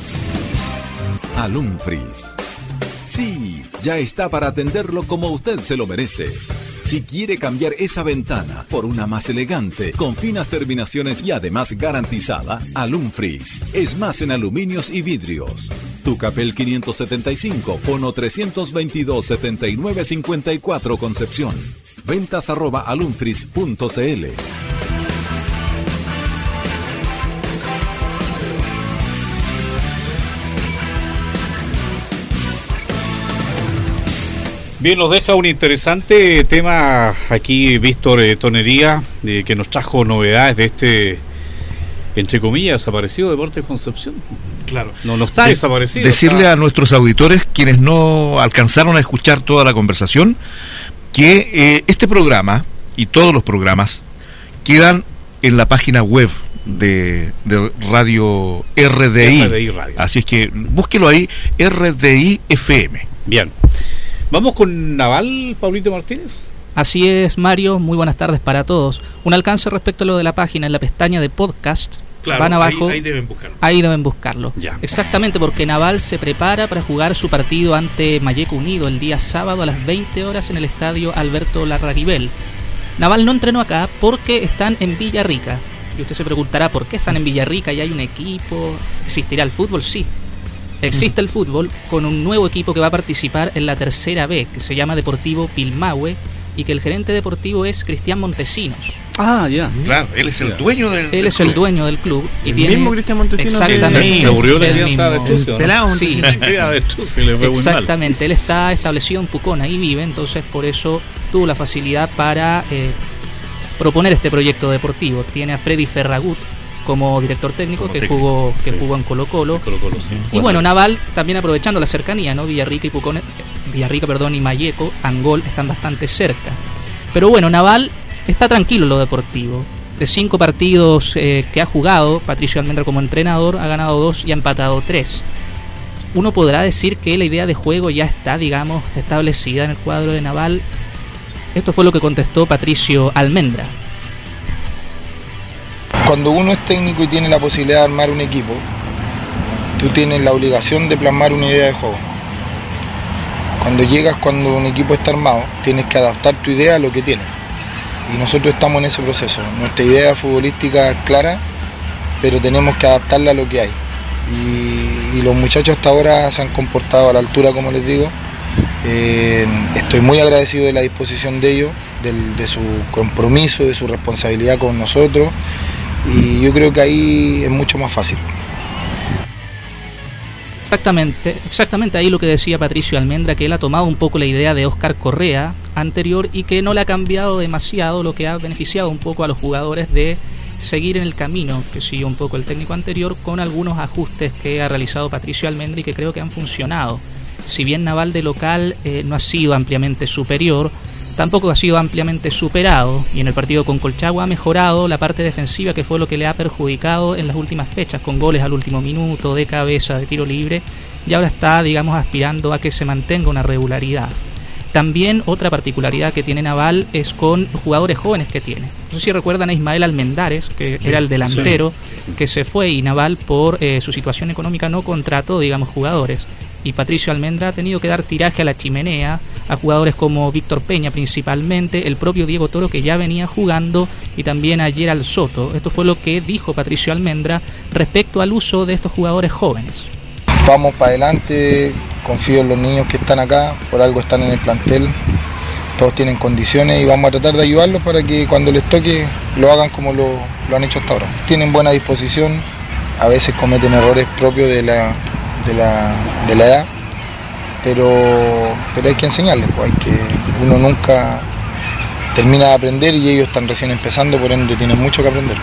Alumfris. Sí, ya está para atenderlo como usted se lo merece. Si quiere cambiar esa ventana por una más elegante, con finas terminaciones y además garantizada, Alumfris. Es más en aluminios y vidrios. Tucapel 575, fono 322-7954 Concepción. Ventas @alumfris.cl. Bien, nos deja un interesante tema aquí Víctor Tonería, que nos trajo novedades de este, entre comillas, desaparecido Deportes Concepción. Claro. No está desaparecido. Decirle a nuestros auditores, quienes no alcanzaron a escuchar toda la conversación, que este programa y todos los programas quedan en la página web de Radio RDI Radio. Así es que búsquelo ahí, RDI FM. Bien. Vamos con Naval, Pablito Martínez. Así es, Mario, muy buenas tardes para todos. Un alcance respecto a lo de la página, en la pestaña de podcast, claro, van abajo, ahí deben buscarlo. Ahí deben buscarlo. Ya. Exactamente, porque Naval se prepara para jugar su partido ante Malleco Unido el día sábado a las 20 horas en el estadio Alberto Larraguibel. Naval no entrenó acá porque están en Villarrica. Y usted se preguntará, ¿por qué están en Villarrica? ¿Y hay un equipo? ¿Existirá el fútbol? Sí. Existe el fútbol con un nuevo equipo que va a participar en la tercera B, que se llama Deportivo Pilmahue, y que el gerente deportivo es Cristian Montesinos. Ah, ya. Claro, él es el dueño del Él es el dueño del club. Y el tiene mismo Cristian Montesinos. Exactamente. Se aburrió la crianza de Chuce, ¿no? Pelado Sí. Exactamente. Él está establecido en Pucón, ahí vive, entonces por eso tuvo la facilidad para proponer este proyecto deportivo. Tiene a Freddy Ferragut como director técnico, que jugó en Colo-Colo. Sí. Y bueno, Naval también aprovechando la cercanía, ¿no? Villarrica y Malleco, Angol están bastante cerca. Pero bueno, Naval está tranquilo en lo deportivo. De 5 partidos que ha jugado, Patricio Almendra como entrenador ha ganado 2 y ha empatado 3. Uno podrá decir que la idea de juego ya está, digamos, establecida en el cuadro de Naval. Esto fue lo que contestó Patricio Almendra. Cuando uno es técnico y tiene la posibilidad de armar un equipo, tú tienes la obligación de plasmar una idea de juego. cuando llegas, cuando un equipo está armado, tienes que adaptar tu idea a lo que tienes. Y nosotros estamos en ese proceso. Nuestra idea futbolística es clara, pero tenemos que adaptarla a lo que hay. Y los muchachos hasta ahora se han comportado a la altura, como les digo. Estoy muy agradecido de la disposición de ellos, de su compromiso, de su responsabilidad con nosotros, y yo creo que ahí es mucho más fácil. Exactamente ahí lo que decía Patricio Almendra, que él ha tomado un poco la idea de Óscar Correa anterior y que no le ha cambiado demasiado, lo que ha beneficiado un poco a los jugadores de seguir en el camino que siguió un poco el técnico anterior, con algunos ajustes que ha realizado Patricio Almendra y que creo que han funcionado. Si bien Naval de local no ha sido ampliamente superior, tampoco ha sido ampliamente superado, y en el partido con Colchagua ha mejorado la parte defensiva, que fue lo que le ha perjudicado en las últimas fechas, con goles al último minuto, de cabeza, de tiro libre, y ahora está, digamos, aspirando a que se mantenga una regularidad. También otra particularidad que tiene Naval es con los jugadores jóvenes que tiene. No sé si recuerdan a Ismael Almendares, que era el delantero, que se fue, y Naval por su situación económica no contrató, digamos, jugadores. Y Patricio Almendra ha tenido que dar tiraje a la chimenea a jugadores como Víctor Peña principalmente, el propio Diego Toro, que ya venía jugando, y también a Gerald Soto. Esto fue lo que dijo Patricio Almendra respecto al uso de estos jugadores jóvenes. Vamos para adelante, confío en los niños que están acá, por algo están en el plantel, todos tienen condiciones y vamos a tratar de ayudarlos para que cuando les toque lo hagan como lo han hecho hasta ahora. Tienen buena disposición, a veces cometen errores propios de la edad, pero hay que enseñarles, pues uno nunca termina de aprender y ellos están recién empezando, por ende tienen mucho que aprender.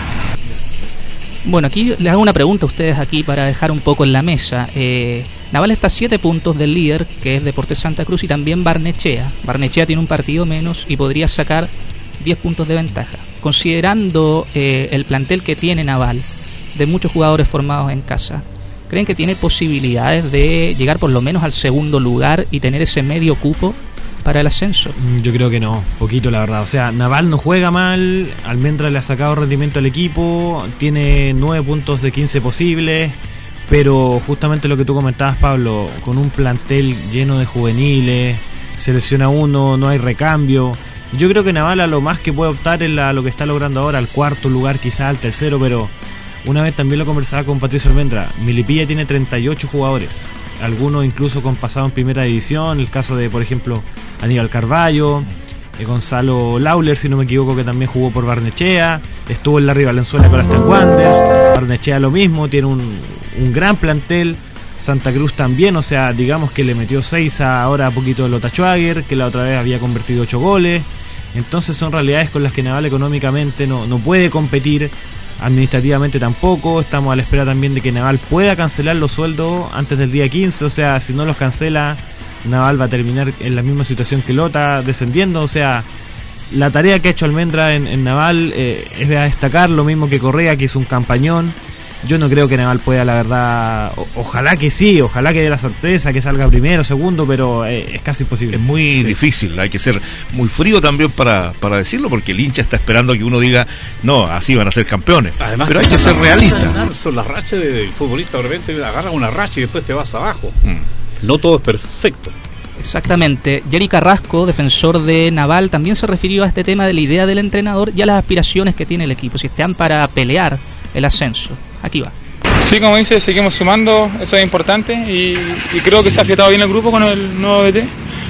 Bueno, aquí les hago una pregunta a ustedes aquí para dejar un poco en la mesa. Naval está a 7 puntos del líder, que es Deportes Santa Cruz, y también Barnechea. Barnechea tiene un partido menos y podría sacar 10 puntos de ventaja. Considerando el plantel que tiene Naval, de muchos jugadores formados en casa, ¿creen que tiene posibilidades de llegar por lo menos al segundo lugar y tener ese medio cupo para el ascenso? Yo creo que no, poquito la verdad. O sea, Naval no juega mal, Almendra le ha sacado rendimiento al equipo, tiene 9 puntos de 15 posibles, pero justamente lo que tú comentabas, Pablo, con un plantel lleno de juveniles, se lesiona uno, no hay recambio. Yo creo que Naval a lo más que puede optar es lo que está logrando ahora, al cuarto lugar, quizás al tercero, pero una vez también lo conversaba con Patricio Almendra, Melipilla tiene 38 jugadores, algunos incluso con pasado en primera división, el caso de, por ejemplo, Aníbal Carballo, Gonzalo Lauler, si no me equivoco, que también jugó por Barnechea, estuvo en Larry Valenzuela con las Ten Wanderers, Barnechea lo mismo, tiene un gran plantel, Santa Cruz también, o sea, digamos que le metió 6 ahora a poquito de Lota Schwager, que la otra vez había convertido 8 goles, entonces son realidades con las que Naval económicamente no puede competir, administrativamente tampoco. Estamos a la espera también de que Naval pueda cancelar los sueldos antes del día 15, o sea, si no los cancela, Naval va a terminar en la misma situación que Lota, descendiendo. O sea, la tarea que ha hecho Almendra en Naval es a destacar, lo mismo que Correa, que hizo un campañón. Yo no creo que Naval pueda, la verdad, ojalá que sí, ojalá que dé la sorpresa, que salga primero, segundo, pero es casi imposible. Es muy difícil, hay que ser muy frío también para decirlo, porque el hincha está esperando que uno diga, no, así van a ser campeones. Además, pero hay que ser realista. Son las rachas del futbolista, de repente agarra una racha y después te vas abajo. No todo es perfecto. Exactamente. Jerry Carrasco, defensor de Naval, también se refirió a este tema de la idea del entrenador y a las aspiraciones que tiene el equipo, si están para pelear el ascenso. Aquí va. Sí, como dice, seguimos sumando, eso es importante y creo que se ha afiatado bien el grupo con el nuevo DT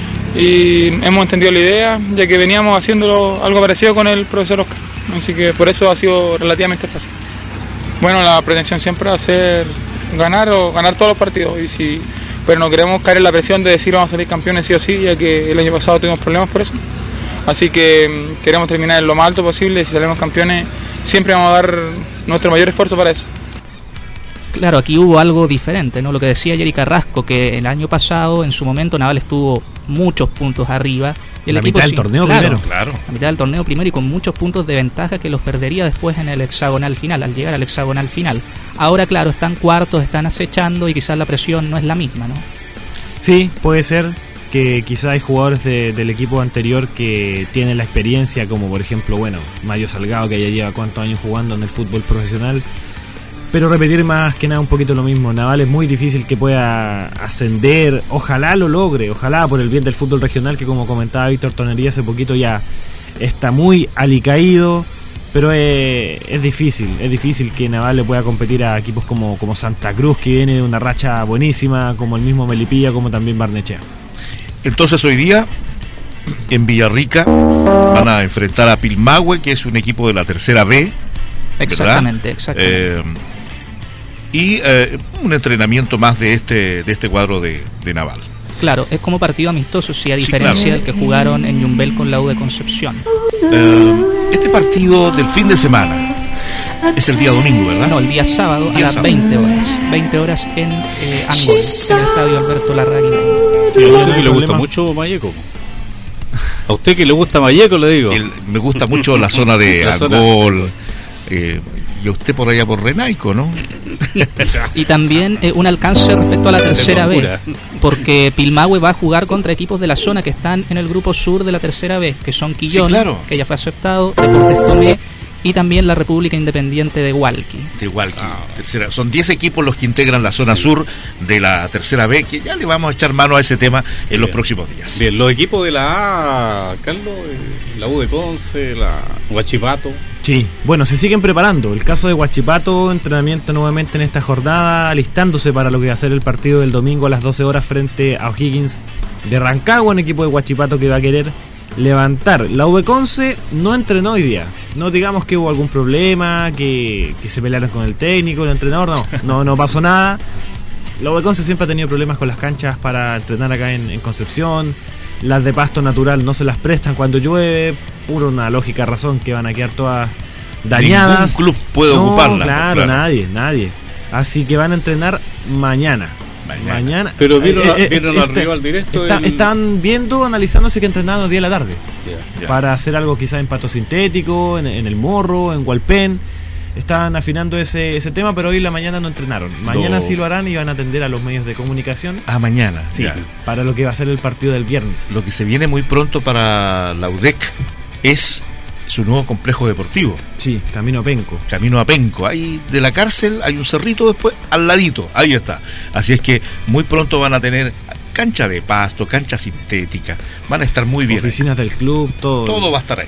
y hemos entendido la idea, ya que veníamos haciendo algo parecido con el profesor Oscar, así que por eso ha sido relativamente fácil. Bueno, la pretensión siempre va a ser ganar todos los partidos, pero no queremos caer en la presión de decir vamos a salir campeones sí o sí, ya que el año pasado tuvimos problemas por eso, así que queremos terminar en lo más alto posible y si salimos campeones siempre vamos a dar nuestro mayor esfuerzo para eso. Claro, aquí hubo algo diferente, ¿no? Lo que decía Jerry Carrasco, que el año pasado, en su momento, Naval estuvo muchos puntos arriba. Y el equipo, mitad del torneo primero. Claro. La mitad del torneo primero y con muchos puntos de ventaja que los perdería después en el hexagonal final, al llegar al hexagonal final. Ahora, claro, están cuartos, están acechando y quizás la presión no es la misma, ¿no? Sí, puede ser que quizás hay jugadores del equipo anterior que tienen la experiencia, como por ejemplo, Mario Salgado, que ya lleva cuántos años jugando en el fútbol profesional, pero repetir más que nada un poquito lo mismo. Naval es muy difícil que pueda ascender, ojalá lo logre, ojalá por el bien del fútbol regional, que como comentaba Víctor Tonería hace poquito ya está muy alicaído, pero es difícil que Naval le pueda competir a equipos como Santa Cruz, que viene de una racha buenísima, como el mismo Melipilla, como también Barnechea. Entonces hoy día en Villarrica van a enfrentar a Pilmahue, que es un equipo de la tercera B. Exactamente. Y un entrenamiento más de este cuadro de Naval. Claro, es como partido amistoso, sí, a diferencia del que jugaron en Yumbel con la U de Concepción. Este partido del fin de semana es el día domingo, ¿verdad? No, el día sábado a las 20 horas. 20 horas en Angol, en el estadio Alberto Larraguibel. ¿Y a usted que le gusta mucho Malleco? ¿A usted que le gusta Malleco, le digo? Me gusta mucho la zona de Angol. Y a usted por allá por Renaico, ¿no? Y también un alcance respecto a la tercera B, porque Pilmahue va a jugar contra equipos de la zona que están en el grupo sur de la tercera B, que son Quillón, sí, claro, que ya fue aceptado, Deportes Tomé y también la República Independiente de Hualqui. Tercera. Son 10 equipos los que integran la zona sur de la tercera B, que ya le vamos a echar mano a ese tema en los próximos días. Bien, los equipos de la A, Carlos, la U de Ponce, la Huachipato. Sí, bueno, se siguen preparando. El caso de Huachipato, entrenamiento nuevamente en esta jornada, alistándose para lo que va a ser el partido del domingo a las 12 horas frente a O'Higgins de Rancagua, un equipo de Huachipato que va a querer levantar. La U de Conce no entrenó hoy día. No digamos que hubo algún problema, que se pelearon con el técnico, el entrenador, no pasó nada. La U de Conce siempre ha tenido problemas con las canchas para entrenar acá en Concepción. Las de pasto natural no se las prestan cuando llueve, por una lógica razón que van a quedar todas dañadas. Ningún club puede ocuparla. Claro, nadie. Así que van a entrenar mañana. Pero vieron al rival directo. Están viendo, analizándose que entrenaron 10 de la tarde. Para hacer algo quizás en pasto sintético, en el Morro, en Hualpén. Están afinando ese tema, pero hoy en la mañana no entrenaron. Mañana sí lo harán y van a atender a los medios de comunicación. Mañana. Sí, para lo que va a ser el partido del viernes. Lo que se viene muy pronto para la UDEC es su nuevo complejo deportivo. Sí, Camino a Penco. Ahí de la cárcel hay un cerrito después, al ladito, ahí está. Así es que muy pronto van a tener cancha de pasto, cancha sintética. Van a estar muy bien. Oficinas del club, todo va a estar ahí.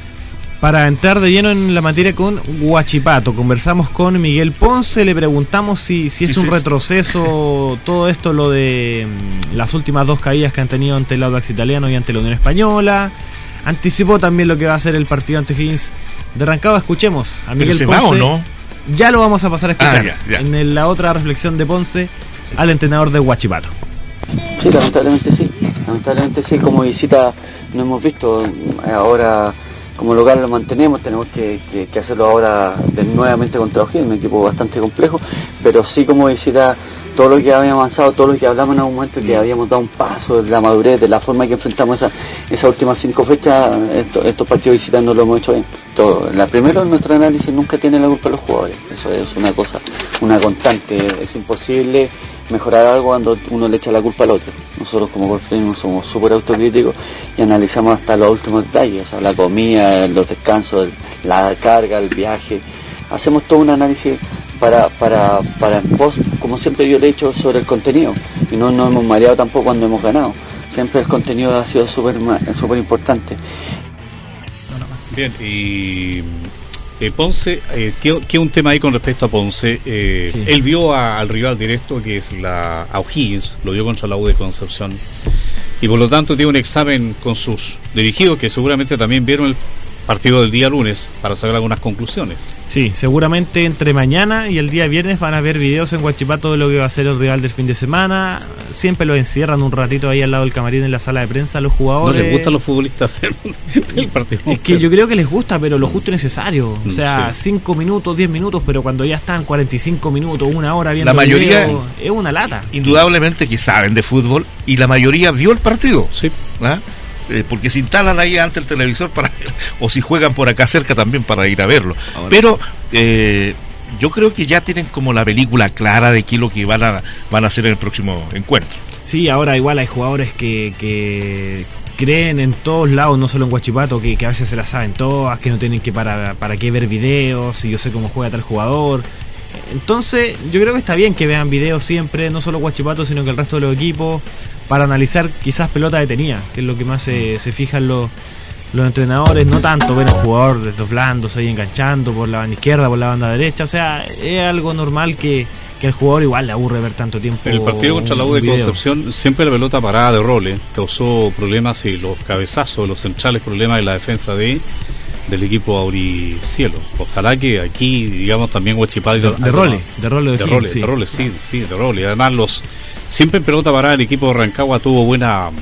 Para entrar de lleno en la materia con Huachipato, conversamos con Miguel Ponce, le preguntamos si es un retroceso todo esto, lo de las últimas 2 caídas que han tenido ante el Audax Italiano y ante la Unión Española. Anticipó también lo que va a ser el partido ante Higgins de Rancagua. Escuchemos a Miguel Ponce. ¿Va o no? Ya lo vamos a pasar a escuchar en la otra reflexión de Ponce al entrenador de Huachipato. Sí, lamentablemente sí, como visita no hemos visto. Ahora como local lo mantenemos, tenemos que hacerlo ahora nuevamente contra O'Higgins, un equipo bastante complejo, pero sí como visita todo lo que habíamos avanzado, todo lo que hablamos en algún momento, que habíamos dado un paso de la madurez, de la forma que enfrentamos esas últimas 5 fechas, estos partidos visitando lo hemos hecho bien. Primero, nuestro análisis nunca tiene la culpa de los jugadores, eso es una constante, es imposible mejorar algo cuando uno le echa la culpa al otro. Nosotros como golfistas somos súper autocríticos y analizamos hasta los últimos detalles, o sea, la comida, los descansos, la carga, el viaje. Hacemos todo un análisis para en pos, como siempre yo le he hecho, sobre el contenido, y no nos hemos mareado tampoco cuando hemos ganado. Siempre el contenido ha sido súper importante. Bien, y Ponce, ¿qué un tema ahí con respecto a Ponce? Sí. Él vio al rival directo, que es a O'Higgins, lo vio contra la U de Concepción, y por lo tanto tiene un examen con sus dirigidos, que seguramente también vieron el partido del día lunes para sacar algunas conclusiones. Sí, seguramente entre mañana y el día viernes van a ver videos en Huachipato de lo que va a ser el rival del fin de semana. Siempre lo encierran un ratito ahí al lado del camarín en la sala de prensa a los jugadores. ¿No les gustan los futbolistas el partido? Es que yo creo que les gusta, pero lo justo y necesario. O sea, 5 minutos, 10 minutos, pero cuando ya están 45 minutos, 1 hora viendo la mayoría video, es una lata. Indudablemente que saben de fútbol y la mayoría vio el partido. Sí. Porque se instalan ahí ante el televisor para ver, o si juegan por acá cerca también para ir a verlo. Pero yo creo que ya tienen como la película clara de qué es lo que van a hacer en el próximo encuentro. Sí, ahora igual hay jugadores que creen en todos lados, no solo en Huachipato, que a veces se las saben todas, que no tienen que para qué ver videos, y yo sé cómo juega tal jugador. Entonces yo creo que está bien que vean videos siempre, no solo Huachipato sino que el resto de los equipos, para analizar quizás pelota detenida, que es lo que más se fijan los entrenadores, no tanto ver al jugador desdoblándose y enganchando por la banda izquierda, por la banda derecha. O sea, es algo normal que al jugador igual le aburre ver tanto tiempo. En el partido contra la U de Concepción, siempre la pelota parada de Roles causó problemas, y los cabezazos de los centrales, problemas en la defensa del equipo auricielo. Ojalá que aquí, digamos, también Huachipato de Roles, sí. Además, siempre en pelota parada el equipo de Rancagua tuvo buenas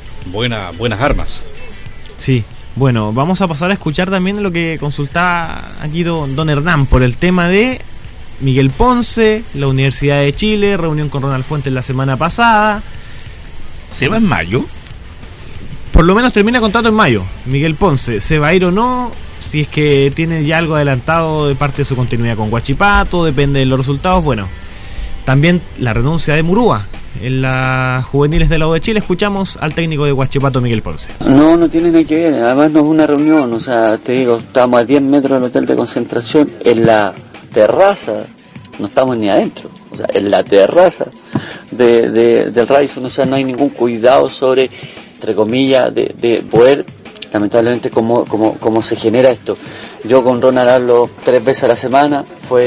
armas. Sí. Bueno, vamos a pasar a escuchar también lo que consultaba aquí don Hernán por el tema de Miguel Ponce, la Universidad de Chile, reunión con Ronald Fuentes la semana pasada. ¿Se va en mayo? Por lo menos termina contrato en mayo. Miguel Ponce, ¿se va a ir o no? Si es que tiene ya algo adelantado de parte de su continuidad con Huachipato, depende de los resultados. Bueno, también la renuncia de Murúa en las juveniles de la U de Chile. Escuchamos al técnico de Huachipato, Miguel Ponce. No tiene nada que ver, además no es una reunión, o sea, te digo, estamos a 10 metros del hotel de concentración, en la terraza, no estamos ni adentro, o sea, en la terraza del Radisson, o sea, no hay ningún cuidado sobre, entre comillas, de poder, lamentablemente, cómo se genera esto. Yo con Ronald hablo 3 veces a la semana,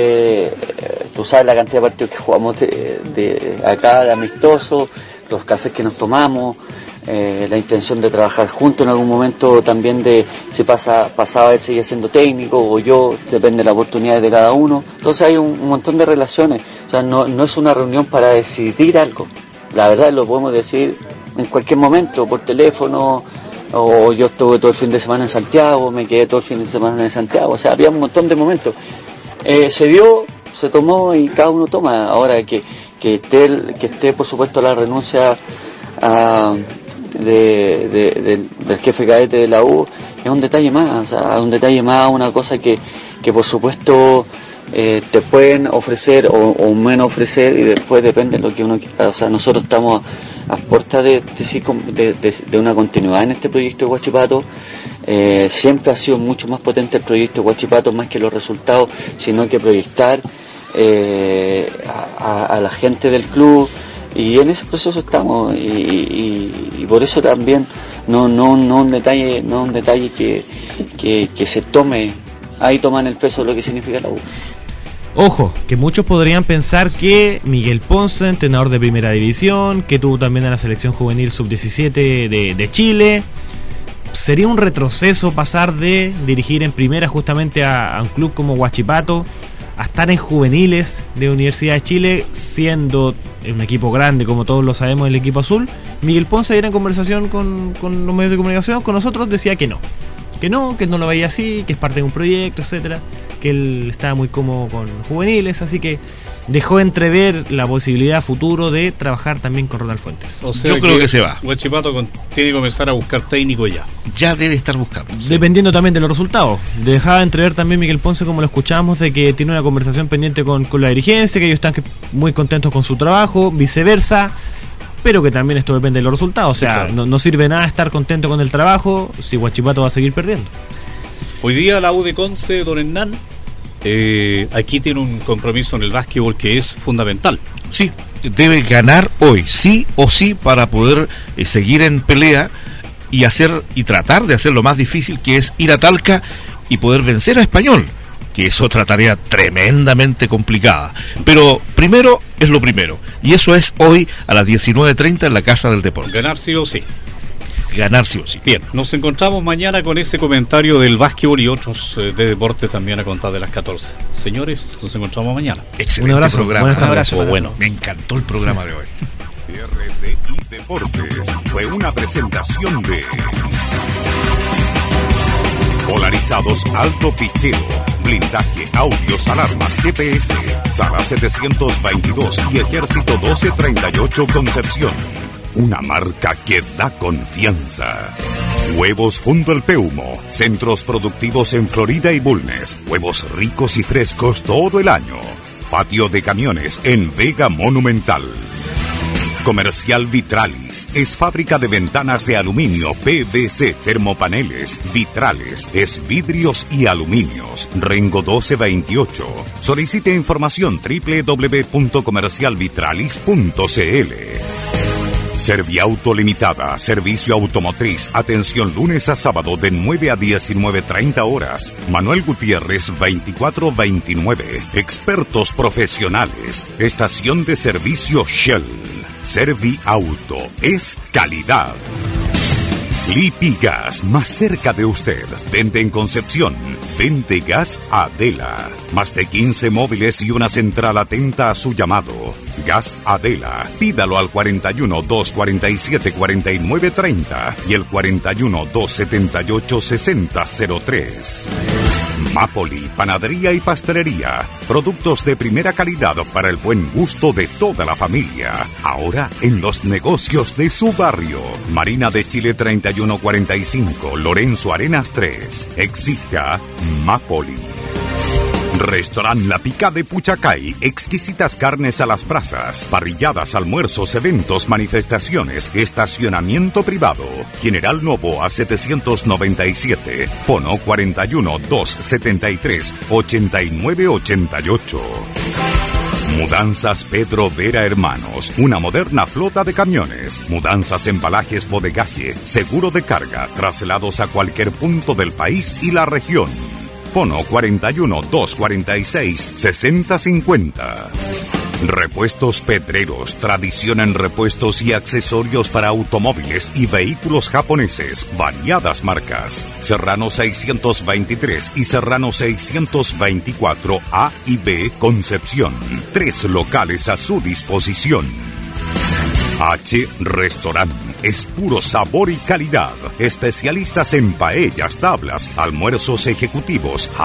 tú sabes la cantidad de partidos que jugamos de acá, de amistoso, los cafés que nos tomamos, la intención de trabajar juntos en algún momento también, de si pasaba él seguía siendo técnico o yo, depende de las oportunidades de cada uno. Entonces hay un montón de relaciones, o sea, no es una reunión para decidir algo, la verdad lo podemos decir en cualquier momento, por teléfono, o yo estuve todo el fin de semana en Santiago, me quedé todo el fin de semana en Santiago, o sea, había un montón de momentos. Se dio, se tomó y cada uno toma. Ahora que esté por supuesto la renuncia del jefe cadete de la U, es un detalle más, o sea, una cosa que por supuesto te pueden ofrecer o menos ofrecer, y después depende de lo que uno quiera. O sea, nosotros estamos a puertas de una continuidad en este proyecto de Huachipato. Siempre ha sido mucho más potente el proyecto de Huachipato, más que los resultados, sino que proyectar a la gente del club, y en ese proceso estamos, y por eso también no un detalle que se tome, ahí toman el peso de lo que significa la U. Ojo, que muchos podrían pensar que Miguel Ponce, entrenador de primera división, que tuvo también a la selección juvenil sub-17 de Chile, sería un retroceso pasar de dirigir en primera justamente a un club como Huachipato, a estar en juveniles de Universidad de Chile, siendo un equipo grande, como todos lo sabemos, el equipo azul. Miguel Ponce, en conversación con los medios de comunicación, con nosotros, decía que no lo veía así, que es parte de un proyecto, etcétera, que él estaba muy cómodo con juveniles, así que dejó entrever la posibilidad futuro de trabajar también con Ronald Fuentes. O sea, yo creo que se va. Huachipato tiene que comenzar a buscar técnico ya. Ya debe estar buscando. Sí. Dependiendo también de los resultados. Dejaba entrever también Miguel Ponce, como lo escuchamos, de que tiene una conversación pendiente con la dirigencia, que ellos están muy contentos con su trabajo, viceversa, pero que también esto depende de los resultados. O sea, claro, no sirve nada estar contento con el trabajo si Huachipato va a seguir perdiendo. Hoy día la U de Conce, don Hernán, aquí tiene un compromiso en el básquetbol que es fundamental. Sí, debe ganar hoy, sí o sí, para poder seguir en pelea y tratar de hacer lo más difícil, que es ir a Talca y poder vencer a Español, que es otra tarea tremendamente complicada. Pero primero es lo primero, y eso es hoy a las 19:30 en la Casa del Deporte. Ganar sí o sí. Ganar sí o sí. Bien, nos encontramos mañana con ese comentario del básquetbol y otros de deportes también a contar de las 14. Señores, nos encontramos mañana. Excelente un abrazo, programa. Un abrazo. Bueno, me encantó el programa de hoy. RDI Deportes fue una presentación de Polarizados Alto Pichero, blindaje, audios, alarmas, GPS, Sala 722 y Ejército 1238 Concepción. Una marca que da confianza. Huevos Fundo El Peumo, centros productivos en Florida y Bulnes. Huevos ricos y frescos todo el año. Patio de camiones en Vega Monumental. Comercial Vitralis es fábrica de ventanas de aluminio, PVC, termopaneles, vitrales, es vidrios y aluminios. Rengo 1228. Solicite información www.comercialvitralis.cl. Serviauto Limitada, servicio automotriz, atención lunes a sábado de 9 a 19:30 horas. Manuel Gutiérrez 2429. Expertos profesionales. Estación de servicio Shell. Serviauto es calidad. Lipigas, más cerca de usted. Vende en Concepción. Vende Gas Adela. Más de 15 móviles y una central atenta a su llamado. Gas Adela. Pídalo al 41 247 4930 y el 41 278 6003. Mapoli, panadería y pastelería. Productos de primera calidad para el buen gusto de toda la familia. Ahora en los negocios de su barrio. Marina de Chile 3145, Lorenzo Arenas 3. Exija Mapoli. Restaurant La Pica de Puchacay, exquisitas carnes a las brasas, parrilladas, almuerzos, eventos, manifestaciones, estacionamiento privado. General Novoa 797, fono 41 273 8988. Mudanzas Pedro Vera Hermanos, una moderna flota de camiones, mudanzas, embalajes, bodegaje, seguro de carga, traslados a cualquier punto del país y la región. Fono 41 246 6050. Repuestos Pedreros, tradición en repuestos y accesorios para automóviles y vehículos japoneses, variadas marcas. Serrano 623 y Serrano 624 A y B, Concepción. 3 locales a su disposición. H Restaurant. Es puro sabor y calidad. Especialistas en paellas, tablas, almuerzos ejecutivos,